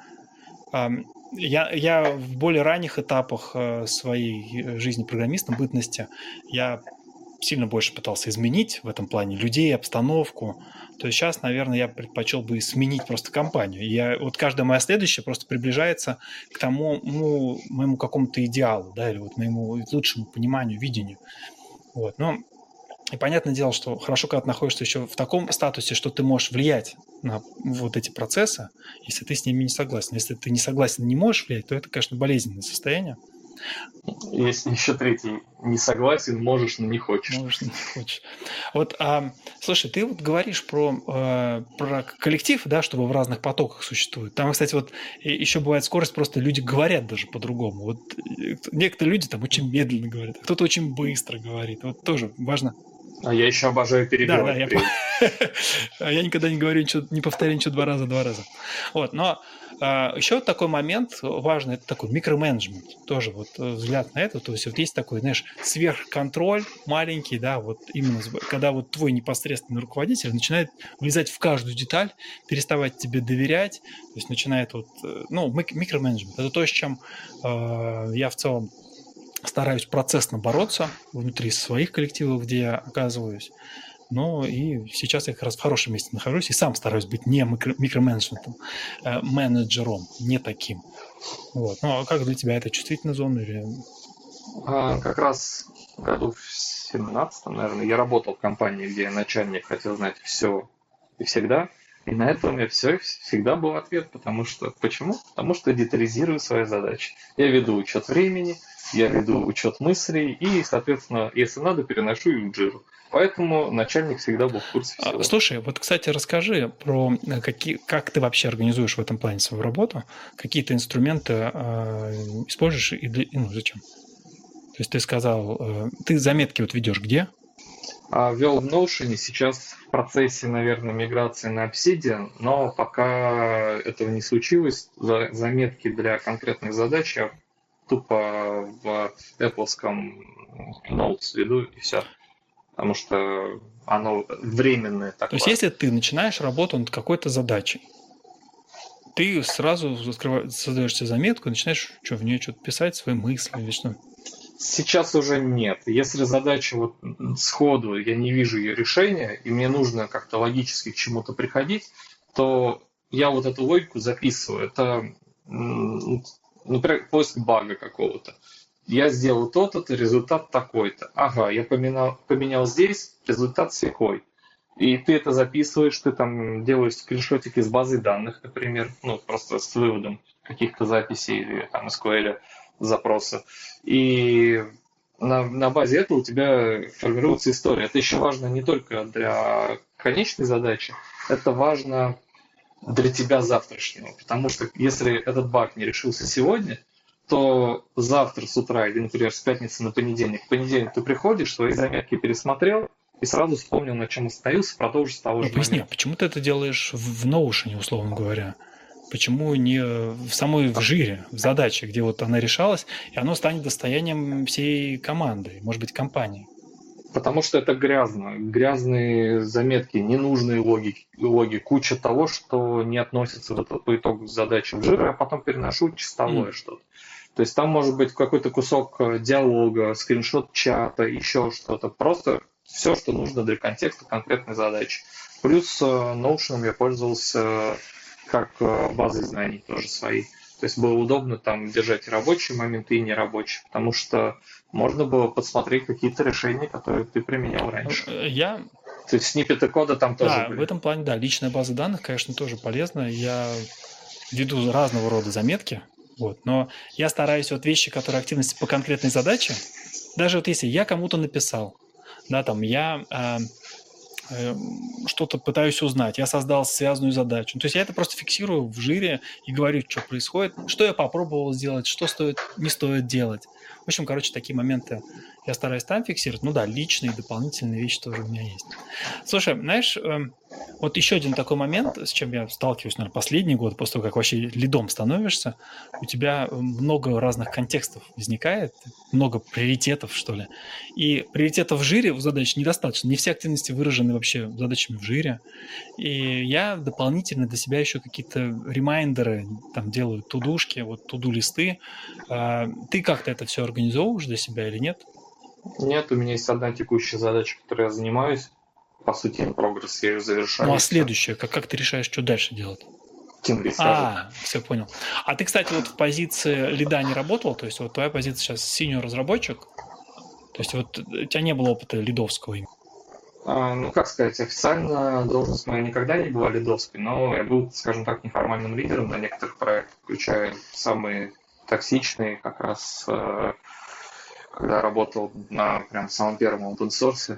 Я, я в более ранних этапах своей жизни программистом, бытности, я сильно больше пытался изменить в этом плане людей, обстановку. То есть сейчас, наверное, я предпочел бы сменить просто компанию. Я, вот каждая моя следующая просто приближается к тому ну, моему какому-то идеалу, да, или вот моему лучшему пониманию, видению. Вот. Но и понятное дело, что хорошо, когда ты находишься еще в таком статусе, что ты можешь влиять на вот эти процессы, если ты с ними не согласен. Если ты не согласен и не можешь влиять, то это, конечно, болезненное состояние. Есть еще третий. Не согласен, можешь, но не хочешь. Можешь, но не хочешь. Вот, а, слушай, ты вот говоришь про, э, про коллектив, да, чтобы в разных потоках существует. Там, кстати, вот еще бывает скорость, просто люди говорят даже по-другому. Вот некоторые люди там очень медленно говорят, а кто-то очень быстро говорит. Вот тоже важно. А я еще обожаю перебивать. Да, да, я, я никогда не говорю ничего, не повторяю ничего два раза, два раза. Вот, но а, еще вот такой момент важный, это такой микроменеджмент, тоже вот взгляд на это, то есть вот есть такой, знаешь, сверхконтроль маленький, да, вот именно когда вот твой непосредственный руководитель начинает влезать в каждую деталь, переставать тебе доверять, то есть начинает вот, ну, микроменеджмент, это то, с чем э, я в целом стараюсь процессно бороться внутри своих коллективов, где я оказываюсь. Ну и сейчас я как раз в хорошем месте нахожусь и сам стараюсь быть не микро- микроменеджментом, а менеджером, не таким. Вот. Ну а как для тебя это чувствительная зона или... А, как раз в году в семнадцатом, наверное, я работал в компании, где начальник хотел знать все и всегда. И на это у меня все всегда был ответ, потому что... Почему? Потому что детализирую свои задачи. Я веду учет времени, я веду учет мыслей и, соответственно, если надо, переношу их в джиру. Поэтому начальник всегда был в курсе всего. Слушай, вот, кстати, расскажи про какие, как ты вообще организуешь в этом плане свою работу, какие ты инструменты э, используешь и, для, ну, зачем? То есть ты сказал, э, ты заметки вот ведешь где? А, вел в Notion, сейчас в процессе, наверное, миграции на Obsidian, но пока этого не случилось, заметки для конкретных задач я тупо в Apple Notes веду, и все. Потому что оно временное такое. То есть, если ты начинаешь работу над какой-то задачей, ты сразу создаешь себе заметку и начинаешь что, в нее что-то писать, свои мысли или что? Сейчас уже нет. Если задача вот сходу, я не вижу ее решения, и мне нужно как-то логически к чему-то приходить, то я вот эту логику записываю. Это, например, поиск бага какого-то. Я сделал то-то, результат такой-то. Ага, я поменял, поменял здесь, результат секой. И ты это записываешь, ты там делаешь скриншотики с базы данных, например, ну, просто с выводом каких-то записей или там эс ку эль запроса. И на, на базе этого у тебя формируется история. Это еще важно не только для конечной задачи, это важно для тебя завтрашнего. Потому что если этот баг не решился сегодня, то завтра с утра, или, например, с пятницы на понедельник, в понедельник ты приходишь, свои заметки пересмотрел, и сразу вспомнил, на чем остановился, продолжишь с того ну, же поясни, момента. Почему ты это делаешь в Notion, условно говоря? Почему не в самой в жире, в задаче, где вот она решалась, и оно станет достоянием всей команды, может быть, компании? Потому что это грязно. Грязные заметки, ненужные логи, логи, куча того, что не относится вот по итогу к задаче в жир, а потом переношу чистовое mm. что-то. То есть там может быть какой-то кусок диалога, скриншот чата, еще что-то. Просто все, что нужно для контекста конкретной задачи. Плюс Notion я пользовался как базой знаний тоже своей. То есть было удобно там держать рабочие моменты и нерабочие, потому что можно было подсмотреть какие-то решения, которые ты применял раньше. Я... То есть сниппеты кода там тоже да, были. В этом плане, да, личная база данных, конечно, тоже полезна. Я веду разного рода заметки, вот, но я стараюсь вот вещи, которые активности по конкретной задаче, даже вот если я кому-то написал, да, там, я... Э, что-то пытаюсь узнать, я создал связанную задачу. То есть я это просто фиксирую в жире и говорю, что происходит, что я попробовал сделать, что стоит, не стоит делать. В общем, короче, такие моменты я стараюсь там фиксировать. Ну да, личные дополнительные вещи тоже у меня есть. Слушай, знаешь, вот еще один такой момент, с чем я сталкиваюсь, наверное, последний год, после того, как вообще лидом становишься, у тебя много разных контекстов возникает, много приоритетов, что ли. И приоритетов в жире в задаче недостаточно. Не все активности выражены вообще задачами в жире. И я дополнительно для себя еще какие-то ремайндеры там делаю, тудушки, вот туду-листы. Ты как-то это все организовываешь для себя или нет? Нет, у меня есть одна текущая задача, которой я занимаюсь. По сути, на прогресс я ее завершаю. Ну, а следующее, как, как ты решаешь, что дальше делать? Тимлид сразу. А, все понял. А ты, кстати, вот в позиции лида не работал? То есть вот твоя позиция сейчас синьор-разработчик? То есть вот у тебя не было опыта лидовского имени? А, ну, как сказать, официально должность моя никогда не была лидовской, но я был, скажем так, неформальным лидером на некоторых проектах, включая самые токсичные, как раз когда работал на прям самом первом open source.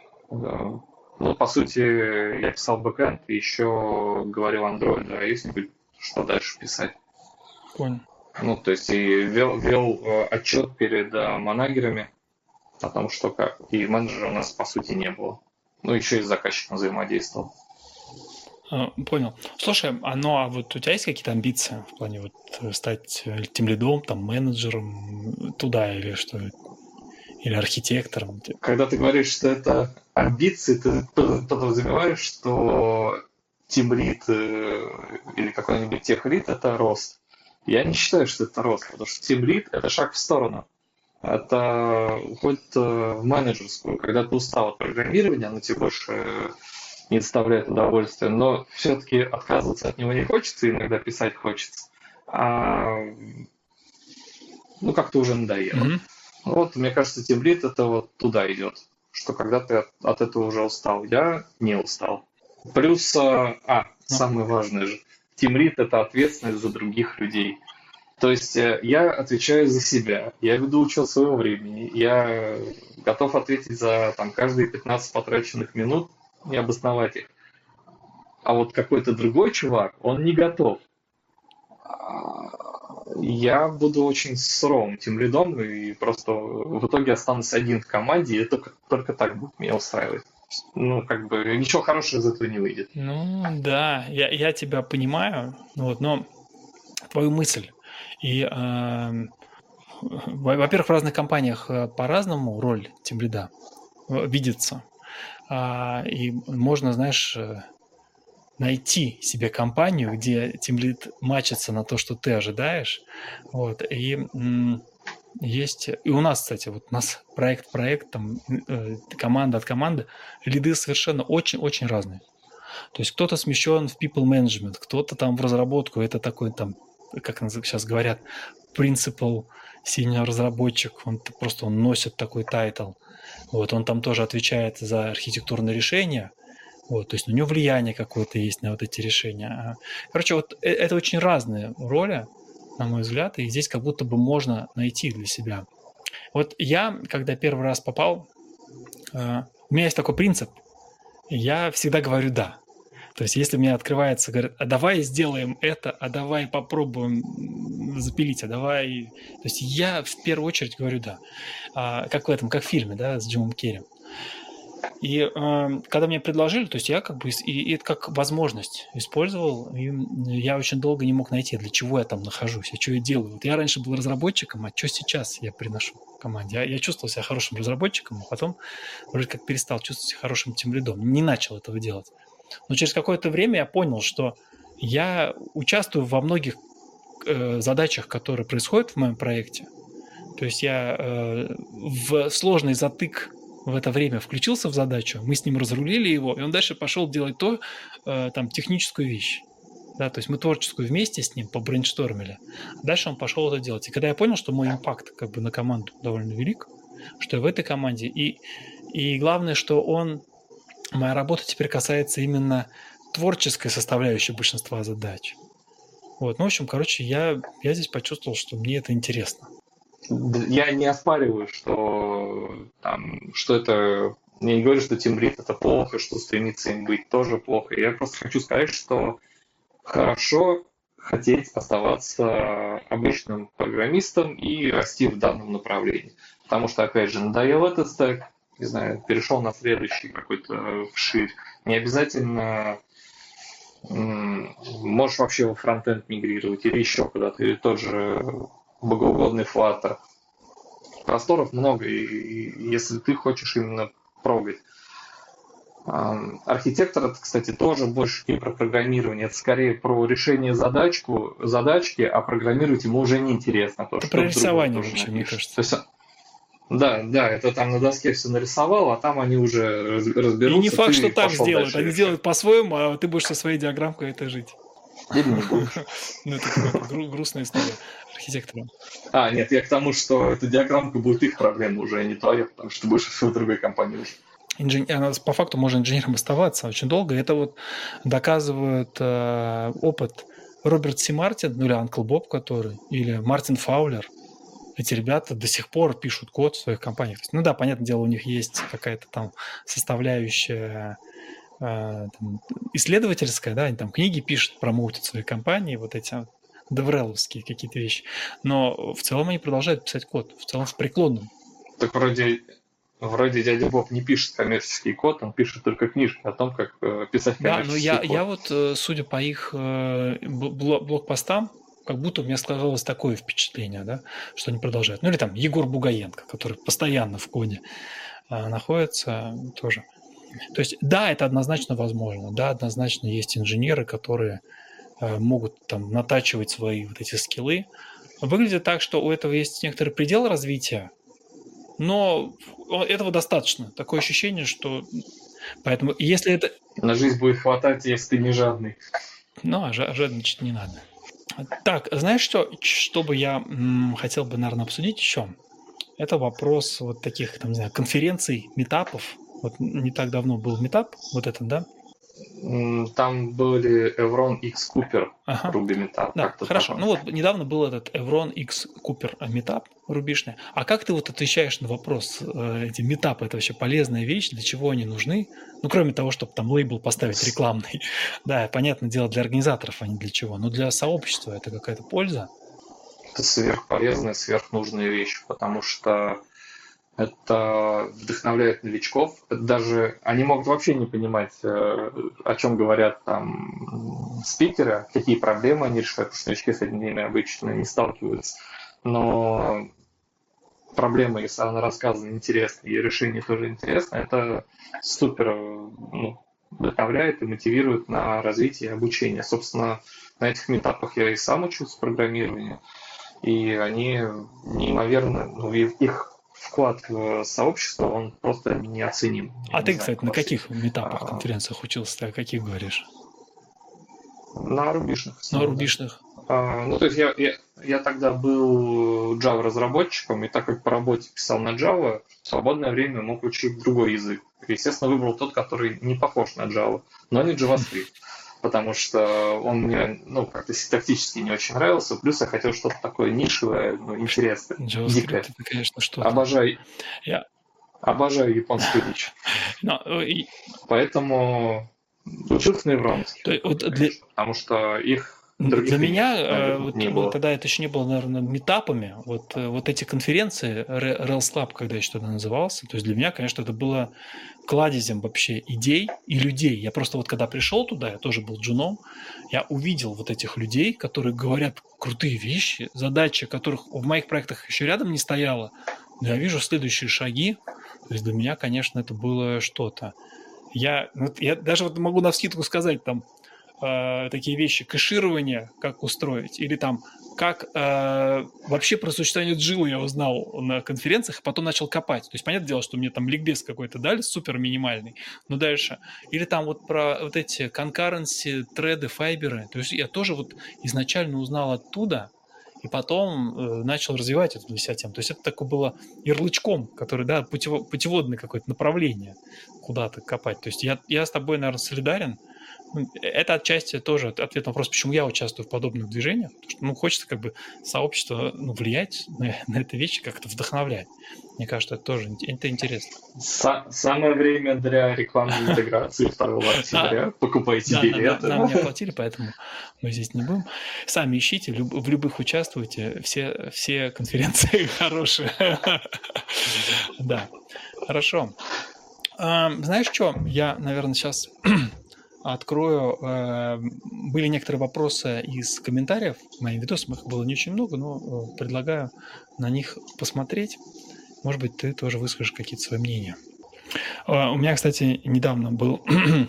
Ну, по сути, я писал бэкэнд и еще говорил Android, а iOS, что дальше писать. Понял. Ну, то есть и вел, вел отчет перед манагерами о том, что как. И менеджера у нас, по сути, не было. Ну, еще и с заказчиком взаимодействовал. А, понял. Слушай, а, ну, а вот у тебя есть какие-то амбиции в плане вот стать тимлидом, там, менеджером туда или что? Или архитектором? Когда ты говоришь, что это амбиции, ты подразумеваешь, что тимлид или какой-нибудь техлид – это рост. Я не считаю, что это рост, потому что тимлид – это шаг в сторону. Это уходит в менеджерскую. Когда ты устал от программирования, оно тебе больше не доставляет удовольствия, но все-таки отказываться от него не хочется, иногда писать хочется. А, ну, как-то уже надоело. Mm-hmm. Вот, мне кажется, тимлид это вот туда идет, что когда ты от, от этого уже устал. Я не устал. Плюс, а, а самое важное же, тимлид это ответственность за других людей. То есть я отвечаю за себя, я веду учет своего времени, я готов ответить за там, каждые пятнадцать потраченных минут и обосновать их. А вот какой-то другой чувак, он не готов. Я буду очень суровым тимлидом и просто в итоге останусь один в команде, и только, только так будет меня устраивать. Ну, как бы ничего хорошего из этого не выйдет. Ну, да, я, я тебя понимаю, вот, но твою мысль. И э, во-первых, в разных компаниях по-разному роль тимлида видится. И можно, знаешь, найти себе компанию, где тимлид матчится на то, что ты ожидаешь. Вот. И есть... И у нас, кстати, вот у нас проект-проект, там, команда от команды, лиды совершенно очень-очень разные. То есть кто-то смещен в people management, кто-то там в разработку, это такой там, как сейчас говорят, principal senior разработчик, он просто он носит такой тайтл. Вот, он там тоже отвечает за архитектурные решения, вот, то есть у него влияние какое-то есть на вот эти решения. Короче, вот это очень разные роли, на мой взгляд, и здесь как будто бы можно найти для себя. Вот я, когда первый раз попал, у меня есть такой принцип, я всегда говорю «да». То есть если мне открывается, говорят, а давай сделаем это, а давай попробуем запилить, а давай... То есть я в первую очередь говорю «да». А, как в этом, как в фильме, да, с Джимом Керри. И э, когда мне предложили, то есть я как бы... И, и это как возможность использовал. И я очень долго не мог найти, для чего я там нахожусь, а что я делаю. Вот я раньше был разработчиком, а что сейчас я приношу команде? Я, я чувствовал себя хорошим разработчиком, а потом вроде как перестал чувствовать себя хорошим тимлидом. Не начал этого делать. Но через какое-то время я понял, что я участвую во многих э, задачах, которые происходят в моем проекте. То есть я э, в сложный затык в это время включился в задачу, мы с ним разрулили его, и он дальше пошел делать то, э, там, техническую вещь. Да, то есть мы творческую вместе с ним побрейнштормили. Дальше он пошел это делать. И когда я понял, что мой импакт как бы на команду довольно велик, что я в этой команде, и, и главное, что он... Моя работа теперь касается именно творческой составляющей большинства задач. Вот. Ну, в общем, короче, я, я здесь почувствовал, что мне это интересно. Я не оспариваю, что, там, что это... Я не говорю, что тимлид это плохо, что стремиться им быть тоже плохо. Я просто хочу сказать, что хорошо хотеть оставаться обычным программистом и расти в данном направлении. Потому что, опять же, надоел этот стек, не знаю, перешел на следующий какой-то вширь. Не обязательно м- можешь вообще во фронтенд мигрировать или еще куда-то, или тот же богоугодный Flutter. Просторов много, и, и если ты хочешь именно прогать. Ам, Архитектор это, кстати, тоже больше не про программирование, это скорее про решение задачку, задачки, а программировать ему уже неинтересно. То, Это что про рисование тоже вообще, мне напишет. кажется. То есть Да, да, это там на доске все нарисовал, а там они уже раз- И разберутся. не факт, Ты что так пошел сделают. дальше Они решать. делают по-своему, а ты будешь со своей диаграммкой это жить. Или не будешь. Ну, это какая-то гру- грустная история архитектора. А, нет, я к тому, что эта диаграммка будет их проблема уже, а не твоя, потому что ты будешь в другой компании уже. Инжен- она по факту можно инженером оставаться очень долго. Это вот доказывает э, опыт Роберт Си Мартин, ну или Анкл Боб, который, или Мартин Фаулер. Эти ребята до сих пор пишут код в своих компаниях. То есть, ну да, понятное дело, у них есть какая-то там составляющая э, там, исследовательская, да, они там книги пишут, промоутят свои компании, вот эти вот девреловские какие-то вещи. Но в целом они продолжают писать код, в целом с преклонным. Так вроде, вроде дядя Боб не пишет коммерческий код, он пишет только книжки о том, как э, писать Да, но коммерческий я, код. я вот, э, судя по их э, бл- блогпостам, как будто у меня сложилось такое впечатление, да, что они продолжают. Ну или там Егор Бугаенко, который постоянно в коде а, находится тоже. То есть, да, это однозначно возможно, да, однозначно есть инженеры, которые э, могут там натачивать свои вот эти скиллы. Выглядит так, что у этого есть некоторый предел развития, но о- этого достаточно. Такое ощущение, что... Поэтому если это... На жизнь будет хватать, если ты не жадный. Ну, а жа- жадничать не надо. Так, знаешь что, что бы я м, хотел бы, наверное, обсудить еще? Это вопрос вот таких, там, не знаю, конференций, митапов. Вот не так давно был митап, вот этот, да? М, Там были Evron X Cooper, Ага. Ruby Meetup, Да, как-то хорошо. такое. Ну вот недавно был этот Evron X Cooper митап рубишный. А как ты вот отвечаешь на вопрос, э, эти митапы, это вообще полезная вещь, для чего они нужны? Ну, кроме того, чтобы там лейбл поставить С- рекламный. Да, понятное дело, для организаторов, а не для чего. Но для сообщества это какая-то польза. Это сверхполезная, сверхнужная вещь, потому что это вдохновляет новичков. Это даже они могут вообще не понимать, э, о чем говорят там м, спикеры, какие проблемы они решают, потому что новички с этими обычно не сталкиваются. Но проблема, если она рассказана интересно, ее решение тоже интересно, это супер, ну, вдохновляет и мотивирует на развитие и обучение. Собственно, на этих метапах я и сам учился программированию, и они неимоверно, ну, их вклад в сообщество, он просто неоценим. А ты, кстати, на каких метапах, конференциях учился, ты о каких говоришь? На рубишных. На рубишных. А, ну, то есть я, я, я тогда был Java-разработчиком, и так как по работе писал на Java, в свободное время мог учить другой язык. Естественно, выбрал тот, который не похож на Java, но не JavaScript, потому что он мне, ну, как-то тактически не очень нравился, плюс я хотел что-то такое нишевое, ну, интересное, JavaScript дикое. Это, конечно, что-то. Обожаю, я... обожаю японскую речь. Но, и... Поэтому учился на евронских, вот для... потому что их Для меня наверное, вот, не было. Тогда это еще не было, наверное, метапами. Вот, вот эти конференции, Rails Lab, когда еще тогда назывался, то есть для меня, конечно, это было кладезем вообще идей и людей. Я просто вот когда пришел туда, я тоже был джуном, я увидел вот этих людей, которые говорят крутые вещи, задачи, которых в моих проектах еще рядом не стояло. Но я вижу следующие шаги. То есть для меня, конечно, это было что-то. Я, вот, я даже вот могу навскидку сказать, там, такие вещи, кэширование, как устроить, или там, как э, вообще про существование джил я узнал на конференциях, и потом начал копать. То есть, понятное дело, что мне там ликбез какой-то дали, супер минимальный, но дальше. Или там вот про вот эти concurrency, треды, файберы. То есть, я тоже вот изначально узнал оттуда, и потом э, начал развивать эту вся тему. То есть, это такое было ярлычком, который, да, путево- путеводное какое-то направление куда-то копать. То есть, я, я с тобой, наверное, солидарен. Это отчасти тоже ответ на вопрос, почему я участвую в подобных движениях. Потому что, ну, хочется как бы сообщество, ну, влиять на, на эти вещи, как-то вдохновлять. Мне кажется, это тоже это интересно. Са- самое время для рекламной интеграции второго октября. Покупайте билеты. Нам не оплатили, поэтому мы здесь не будем. Сами ищите, в любых участвуйте. Все, все конференции хорошие. Да, хорошо. Знаешь что? Я, наверное, сейчас... открою. Были некоторые вопросы из комментариев моим видосам, их было не очень много, но предлагаю на них посмотреть. Может быть, ты тоже выскажешь какие-то свои мнения. У меня, кстати, недавно был...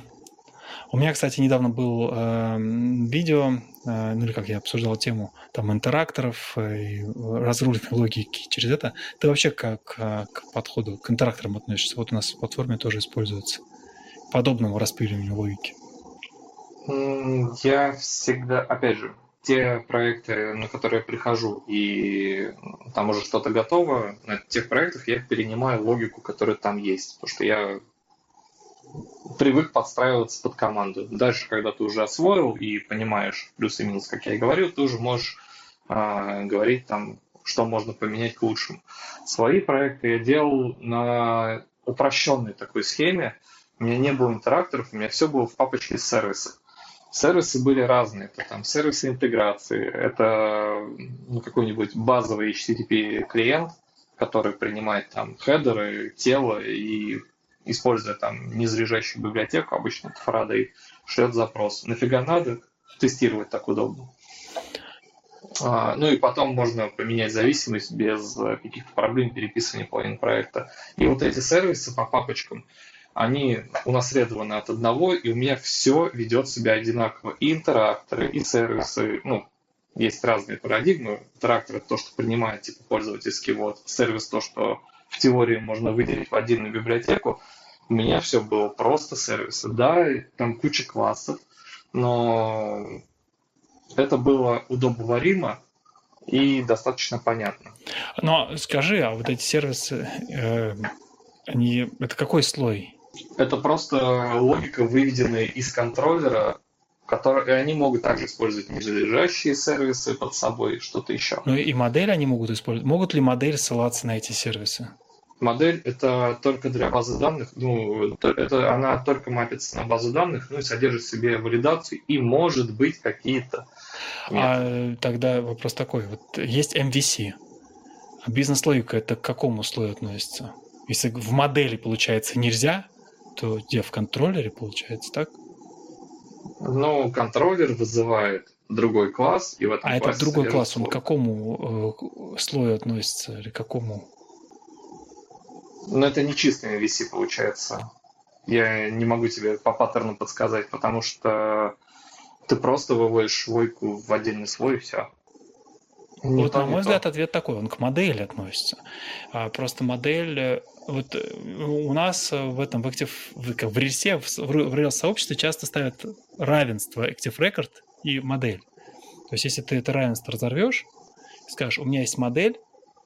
У меня, кстати, недавно был видео, ну или как я обсуждал тему там интеракторов и разруливания логики через это. Ты вообще как к подходу к интеракторам относишься? Вот у нас в платформе тоже используется подобному распиливанию логики. Я всегда, опять же, те проекты, на которые я прихожу, и там уже что-то готово, на тех проектах я перенимаю логику, которая там есть, потому что я привык подстраиваться под команду. Дальше, когда ты уже освоил и понимаешь плюс и минус, как я и говорил, ты уже можешь а, говорить там, что можно поменять к лучшему. Свои проекты я делал на упрощенной такой схеме. У меня не было интеракторов, у меня все было в папочке сервиса. Сервисы были разные. Это там сервисы интеграции, это ну, какой-нибудь базовый эйч ти ти пи клиент, который принимает там хедеры, тело и, используя там незаряжающую библиотеку, обычно это Faraday, шлет запрос. Нафига надо? Тестировать так удобно. А, ну и потом можно поменять зависимость без каких-то проблем переписывания половины проекта. И вот эти сервисы по папочкам, они унаследованы от одного, и у меня все ведет себя одинаково. И интеракторы, и сервисы, ну, есть разные парадигмы. Интерактор — это то, что принимает типа пользовательский ввод. Сервис — то, что в теории можно выделить в отдельную библиотеку. У меня все было просто сервисы. Да, там куча классов, но это было удобоваримо и достаточно понятно. Но скажи, а вот эти сервисы, э, они, это какой слой? Это просто логика, выведенная из контроллера, которые, и они могут также использовать нижележащие сервисы под собой, что-то еще. Ну и модель они могут использовать. Могут ли модель ссылаться на эти сервисы? Модель — это только для базы данных, ну, это она только мапится на базу данных, ну и содержит в себе валидацию, и может быть какие-то методы. А тогда вопрос такой. Вот есть эм ви си. А бизнес-логика это к какому слою относится? Если в модели, получается, нельзя, то где в контроллере, получается, так? Ну, контроллер вызывает другой класс, и в этом а классе этот другой класс, слой. Он к какому э, слою относится или к какому? Но это не чистый эм ви си получается. Я не могу тебе по паттерну подсказать, потому что ты просто выводишь логику в отдельный слой и все. Не Вот, то, на не мой то. взгляд, ответ такой, он к модели относится. А, просто модель, э, вот э, у нас э, в этом, в Active, в, как в Rails, в, в Rails сообществе часто ставят равенство Active Record и модель. То есть, если ты это равенство разорвешь, скажешь, у меня есть модель,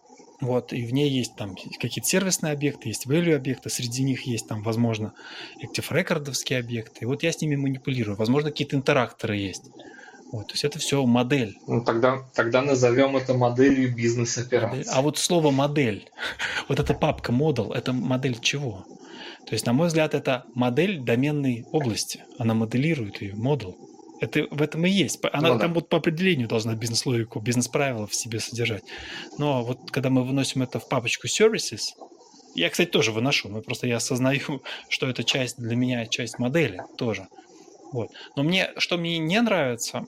вот, и в ней есть там какие-то сервисные объекты, есть value объекты, среди них есть там, возможно, Active Record'овские объекты, и вот я с ними манипулирую, возможно, какие-то интеракторы есть. Вот, то есть это все модель. Ну, тогда, тогда назовем это моделью модель. А бизнес-операций. вот слово модель, вот эта папка model, это модель чего? То есть, на мой взгляд, это модель доменной области. Она моделирует ее, model. Это в этом и есть. Она Ну там да. вот по определению должна бизнес-логику, бизнес-правила в себе содержать. Но вот когда мы выносим это в папочку services, я, кстати, тоже выношу, но просто я осознаю, что это часть для меня, часть модели тоже. Вот. Но мне, что мне не нравится,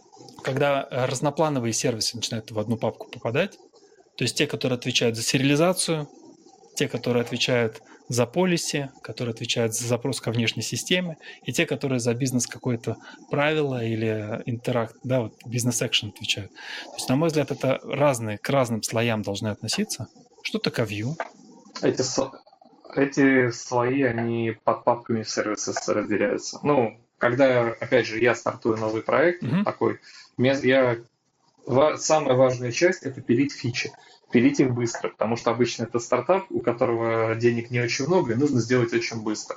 когда разноплановые сервисы начинают в одну папку попадать, то есть те, которые отвечают за сериализацию, те, которые отвечают за полиси, которые отвечают за запрос ко внешней системе, и те, которые за бизнес какое-то правило или интеракт, да, вот бизнес-экшен отвечают. То есть, на мой взгляд, это разные, к разным слоям должны относиться. Что такое view? Эти, со- эти слои, они под папками сервисов разделяются. Ну, когда, опять же, я стартую новый проект, Угу. такой, мне- я, ва- самая важная часть– это пилить фичи. Пилить их быстро, потому что обычно это стартап, у которого денег не очень много, и нужно сделать очень быстро.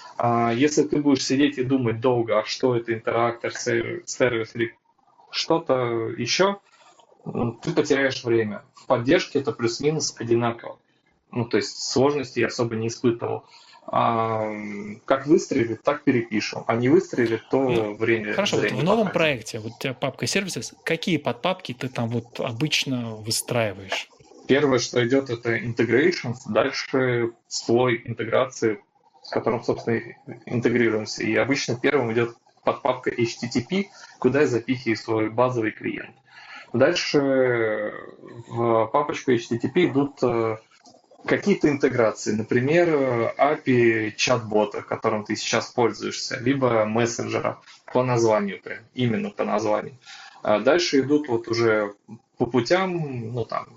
А если ты будешь сидеть и думать долго, а что это интерактор, сервис, сервис или что-то еще, м, ты потеряешь время. В поддержке это плюс-минус одинаково. Ну, то есть сложностей я особо не испытывал. А, м, как выстрелит, так перепишем. А не выстрелит, Ну, то время хорошо, зря вот не в новом потратим. проекте, вот у тебя папка сервисов, какие подпапки ты там вот обычно выстраиваешь? Первое, что идет, это integrations, дальше слой интеграции, с которым, собственно, и интегрируемся. И обычно первым идет подпапка эйч ти ти пи, куда я запихиваю свой базовый клиент. Дальше в папочку эйч ти ти пи идут э, какие-то интеграции, например, э, эй пи ай чат-бота, которым ты сейчас пользуешься, либо мессенджера по названию, прям, именно по названию. А дальше идут вот уже по путям, ну там,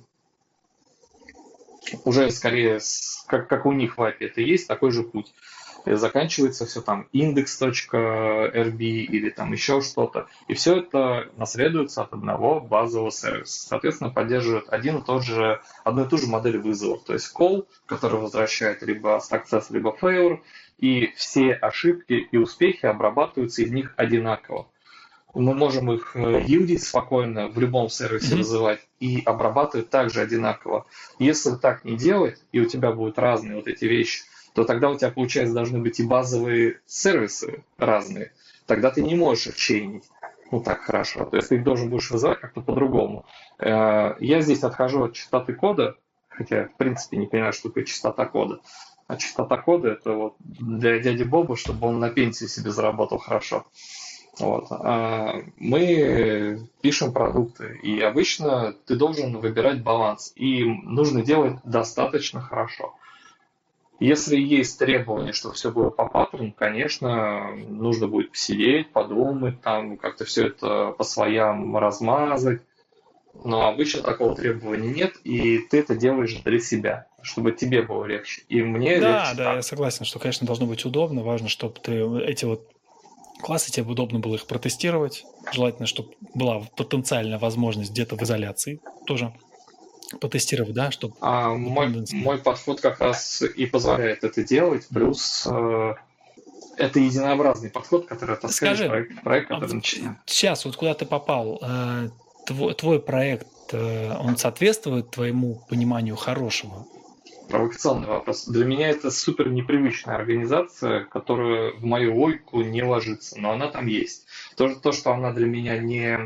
уже скорее, с- как, как у них в эй пи ай это есть, такой же путь. И заканчивается все там index.rb или там еще что-то. И все это наследуется от одного базового сервиса. Соответственно, поддерживает один и тот же, одну и ту же модель вызовов. То есть call, который возвращает либо success, либо failure, и все ошибки и успехи обрабатываются из них одинаково. Мы можем их э, юдить спокойно, в любом сервисе Мгм. вызывать и обрабатывать также одинаково. Если так не делать, и у тебя будут разные вот эти вещи, то тогда у тебя, получается, должны быть и базовые сервисы разные. Тогда ты не можешь их чейнить. Ну так хорошо. То есть ты их должен будешь вызывать как-то по-другому. Э, Я здесь отхожу от частоты кода, хотя в принципе не понимаю, что такое частота кода. А частота кода это вот для дяди Боба, чтобы он на пенсию себе заработал хорошо. Вот. А мы пишем продукты, и обычно ты должен выбирать баланс, и нужно делать достаточно хорошо. Если есть требование, что все было по паттерну, конечно, нужно будет посидеть, подумать, там как-то все это по слоям размазать, но обычно такого требования нет, и ты это делаешь для себя, чтобы тебе было легче. И мне Да, легче да, я так. согласен, что, конечно, должно быть удобно. Важно, чтобы ты эти вот классы, тебе удобно было их протестировать. Желательно, чтобы была потенциальная возможность где-то в изоляции тоже потестировать, да, чтобы А мой, dependency. мой подход как раз и позволяет это делать, плюс э, это единообразный подход, который таскаешь Скажи, проект в проект, а который вот начинаем. сейчас вот куда ты попал, э, твой, твой проект, э, он соответствует твоему пониманию хорошего? Провокационный вопрос. Для меня это супер непривычная организация, которая в мою логику не ложится, но она там есть. То, то что она для меня не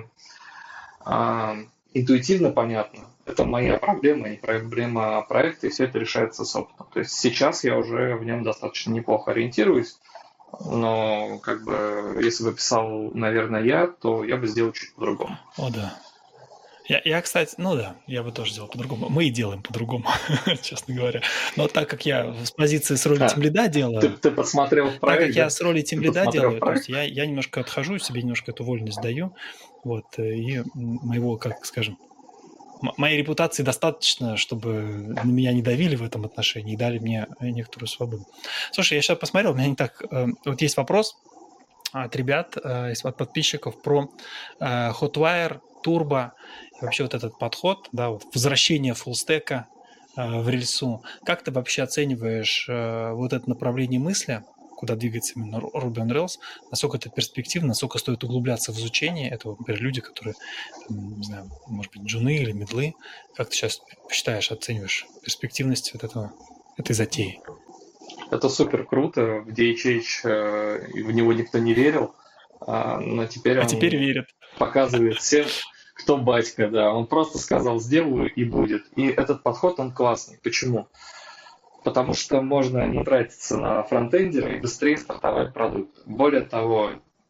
а, интуитивно понятна, это моя проблема, не проблема проекта, и все это решается с опытом. То есть сейчас я уже в нем достаточно неплохо ориентируюсь, но как бы если бы писал, наверное, я, то я бы сделал чуть по-другому. О, да. Я, я, кстати, ну да, я бы тоже делал по-другому. Мы и делаем по-другому, честно говоря. Но так как я с позиции с роли А, тимлида ты, делаю, ты посмотрел в так как проект, я да? с роли Ты тимлида посмотрел в делаю, то есть проект? я, я немножко отхожу, себе немножко эту вольность даю, вот, э, и м, моего, как скажем, м- моей репутации достаточно, чтобы на меня не давили в этом отношении и дали мне э, некоторую свободу. Слушай, я сейчас посмотрел, у меня не так... э, Вот есть вопрос от ребят, э, из- от подписчиков про э, Hotwire, Turbo и вообще вот этот подход, да, вот возвращение фуллстека э, в рельсу. Как ты вообще оцениваешь э, вот это направление мысли, куда двигается именно Ru- Ruby on Rails, насколько это перспективно, насколько стоит углубляться в изучение этого, например, люди, которые, там, не знаю, может быть, джуны или медлы, как ты сейчас считаешь, оцениваешь перспективность вот этого, этой затеи? Это супер круто. В ди эйч эйч э, в него никто не верил, а, но теперь А теперь он верят. показывает всем, кто батька, да. Он просто сказал, сделаю и будет. И этот подход, он классный. Почему? Потому что можно не тратиться на фронтендера и быстрее стартовать продукт. Более того,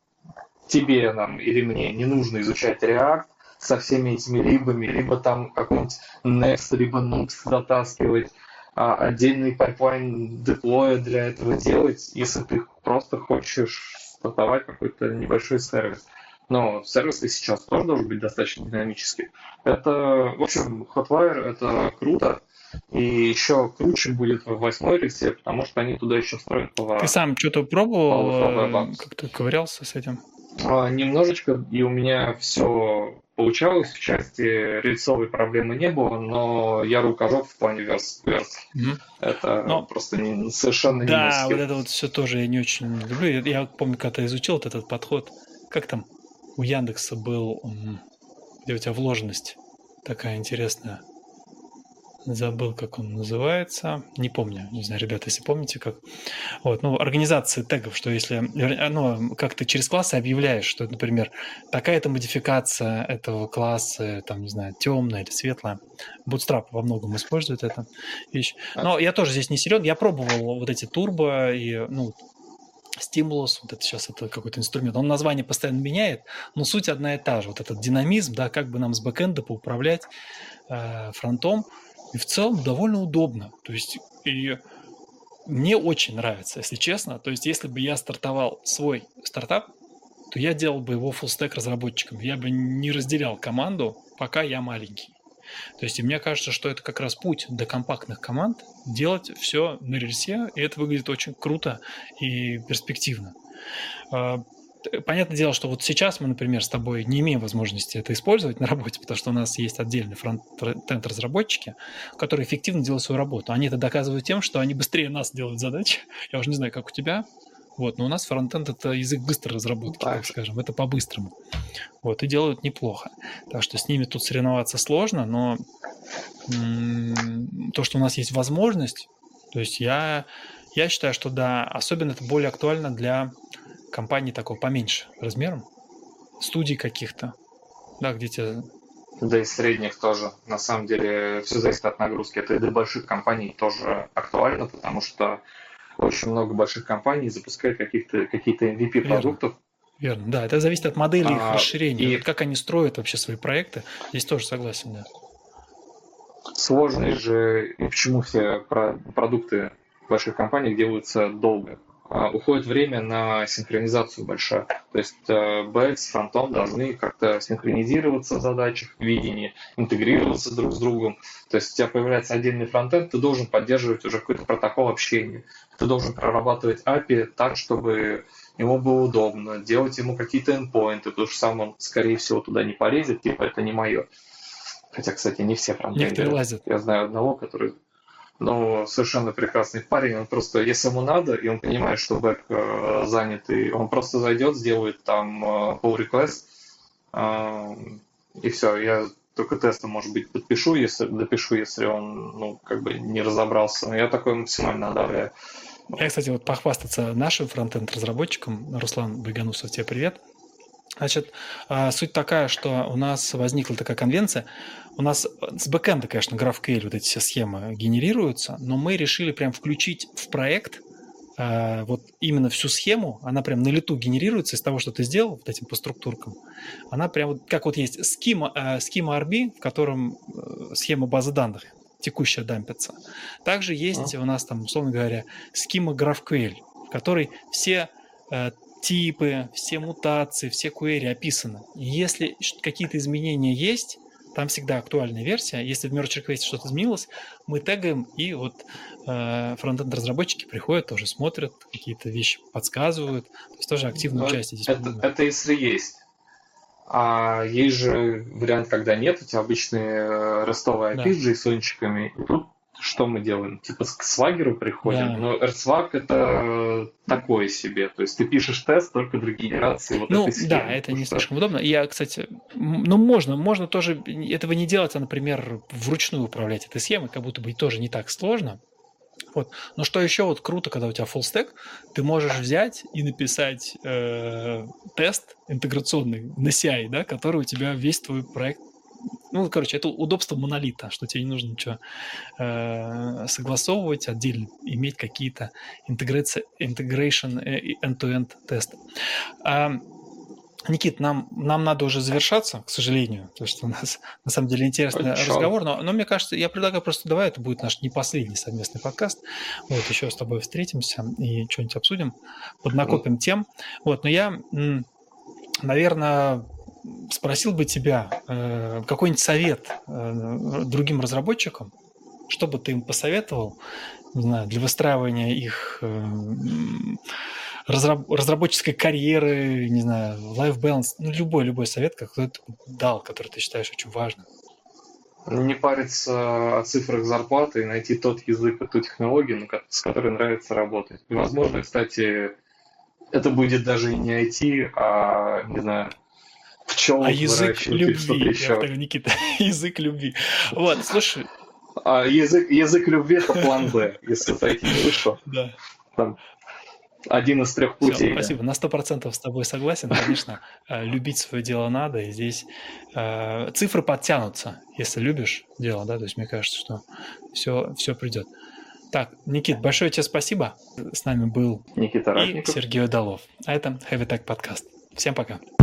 тебе нам, или мне не нужно изучать React со всеми этими либами, либо там какой-нибудь Next, либо Nux затаскивать, а отдельный пайплайн деплоя для этого делать, если ты просто хочешь стартовать какой-то небольшой сервис. Но сервис и сейчас тоже должен быть достаточно динамический. Это, в общем, Hotwire это круто. И еще круче будет в восьмой рельсе, потому что они туда еще строят Ты Power, сам что-то Powerful Web пробовал, э, Apps. как-то ковырялся с этим? А, Немножечко, и у меня все получалось. В части рельсовой проблемы не было, но я рукожоп в плане верст. верст. Мгм. Это Но просто не- совершенно не мой да, вот скилл. это вот все тоже я не очень люблю. Я, я помню, когда ты изучил вот этот подход, как там у Яндекса был, м, где у тебя вложенность такая интересная. Забыл, как он называется. Не помню. Не знаю, ребята, если помните, как. Вот, ну, организация тегов, что если, вер- ну, как ты через классы объявляешь, что, например, такая-то модификация этого класса, там, не знаю, темная или светлая. Bootstrap во многом использует эту вещь. А, Но я тоже здесь не силен. Я пробовал вот эти турбо и, ну, стимулус, вот это сейчас это какой-то инструмент. Он название постоянно меняет, но суть одна и та же. Вот этот динамизм, да, как бы нам с бэкэнда поуправлять э, фронтом. И в целом довольно удобно. То есть и мне очень нравится, если честно. То есть если бы я стартовал свой стартап, то я делал бы его фуллстек разработчиком. Я бы не разделял команду, пока я маленький. То есть и мне кажется, что это как раз путь до компактных команд, делать все на рельсе, и это выглядит очень круто и перспективно. А, Понятное дело, что вот сейчас мы, например, с тобой не имеем возможности это использовать на работе, потому что у нас есть отдельные фронт-энд-разработчики, которые эффективно делают свою работу. Они это доказывают тем, что они быстрее нас делают задачи. Я уже не знаю, как у тебя, вот, но у нас фронтенд – это язык быстрой разработки, так так же. скажем, это по-быстрому. Вот, и делают неплохо. Так что с ними тут соревноваться сложно, но м, то, что у нас есть возможность, то есть я, я считаю, что да, особенно это более актуально для компаний такого поменьше размером, студий каких-то, да, где тебе... Да и средних тоже. На самом деле все зависит от нагрузки. Это и для больших компаний тоже актуально, потому что очень много больших компаний запускают каких-то, какие-то эм ви Верно, пи-продуктов. верно, да, это зависит от модели их А, расширения, вот и как они строят вообще свои проекты, здесь тоже согласен, да. сложные же, и почему все про- продукты больших компаний делаются долго. А, Уходит время на синхронизацию большая. То есть э, бэк с фронтом должны как-то синхронизироваться в задачах, в видении, интегрироваться друг с другом. То есть у тебя появляется отдельный фронтенд, ты должен поддерживать уже какой-то протокол общения. Ты должен прорабатывать эй пи ай так, чтобы ему было удобно, делать ему какие-то эндпоинты, потому что сам он, скорее всего, туда не полезет, типа это не мое. Хотя, кстати, не все Некоторые фронтендеры. лазят. Я знаю одного, который, ну, совершенно прекрасный парень. Он просто, если ему надо, и он понимает, что бэк э, занят, и он просто зайдет, сделает там э, pull request, э, и все. Я только тестом, может быть, подпишу, если допишу, если он, ну, как бы не разобрался. Но я такой максимально одобряю. Я, кстати, вот похвастаться нашим фронтенд-разработчиком, Руслан Байганусов, тебе привет. Значит, а, суть такая, что у нас возникла такая конвенция. У нас с бэкэнда, конечно, GraphQL вот эти все схемы генерируются, но мы решили прям включить в проект э, вот именно всю схему, она прям на лету генерируется из того, что ты сделал вот этим по структуркам. Она прям вот, как вот есть schema, э, schema ар би, в котором э, схема базы данных текущая дампится. Также есть у нас там, условно говоря, schema GraphQL, в которой все э, типы, все мутации, все query описаны. И если какие-то изменения есть, там всегда актуальная версия. Если в merge request что-то изменилось, мы тегаем, и вот э, фронтенд-разработчики приходят, тоже смотрят, какие-то вещи подсказывают. То есть тоже активное участие здесь. Это, это если есть. А есть же вариант, когда нет, у тебя обычные рестовые эй пи да. с JSON-чиками. И тут что мы делаем? Типа к Swagger приходим. Да. Но RSwag это такое себе. То есть ты пишешь тест только для генерации вот ну, этой схемы. Да, это не что... слишком удобно. Я, кстати, ну можно, можно тоже этого не делать, а, например, вручную управлять этой схемой, как будто бы тоже не так сложно. Вот. Но что еще вот круто, когда у тебя full stack, ты можешь взять и написать э, тест интеграционный на си ай, да, который у тебя весь твой проект. Ну, короче, это удобство монолита, что тебе не нужно ничего э, согласовывать, отдельно иметь какие-то integration end-to-end тесты. А, Никит, нам, нам надо уже завершаться, к сожалению, потому что у нас на самом деле интересный а разговор, но, но мне кажется, я предлагаю просто давай, это будет наш не последний совместный подкаст, вот, еще с тобой встретимся и что-нибудь обсудим, поднакопим тем, вот, но я, наверное, спросил бы тебя э, какой-нибудь совет э, другим разработчикам, что бы ты им посоветовал, не знаю, для выстраивания их э, разработческой карьеры, не знаю, life balance, ну, любой, любой совет, какой ты дал, который ты считаешь очень важным. Не париться о цифрах зарплаты и найти тот язык и ту технологию, с которой нравится работать. И, возможно, кстати, это будет даже не ай ти, а, не знаю, пчел, а язык любви, я повторю, Никита, язык любви. Вот, слушай. А язык, язык любви – это план Б, если зайти не вышло. Да. Там один из трех путей. Все, спасибо, на сто процентов с тобой согласен. Конечно, любить свое дело надо, и здесь цифры подтянутся, если любишь дело, да, то есть мне кажется, что все, все придет. Так, Никит, большое тебе спасибо. С нами был Никита Ратников и Сергей Удалов. А это Heavy Tech подкаст. Всем пока.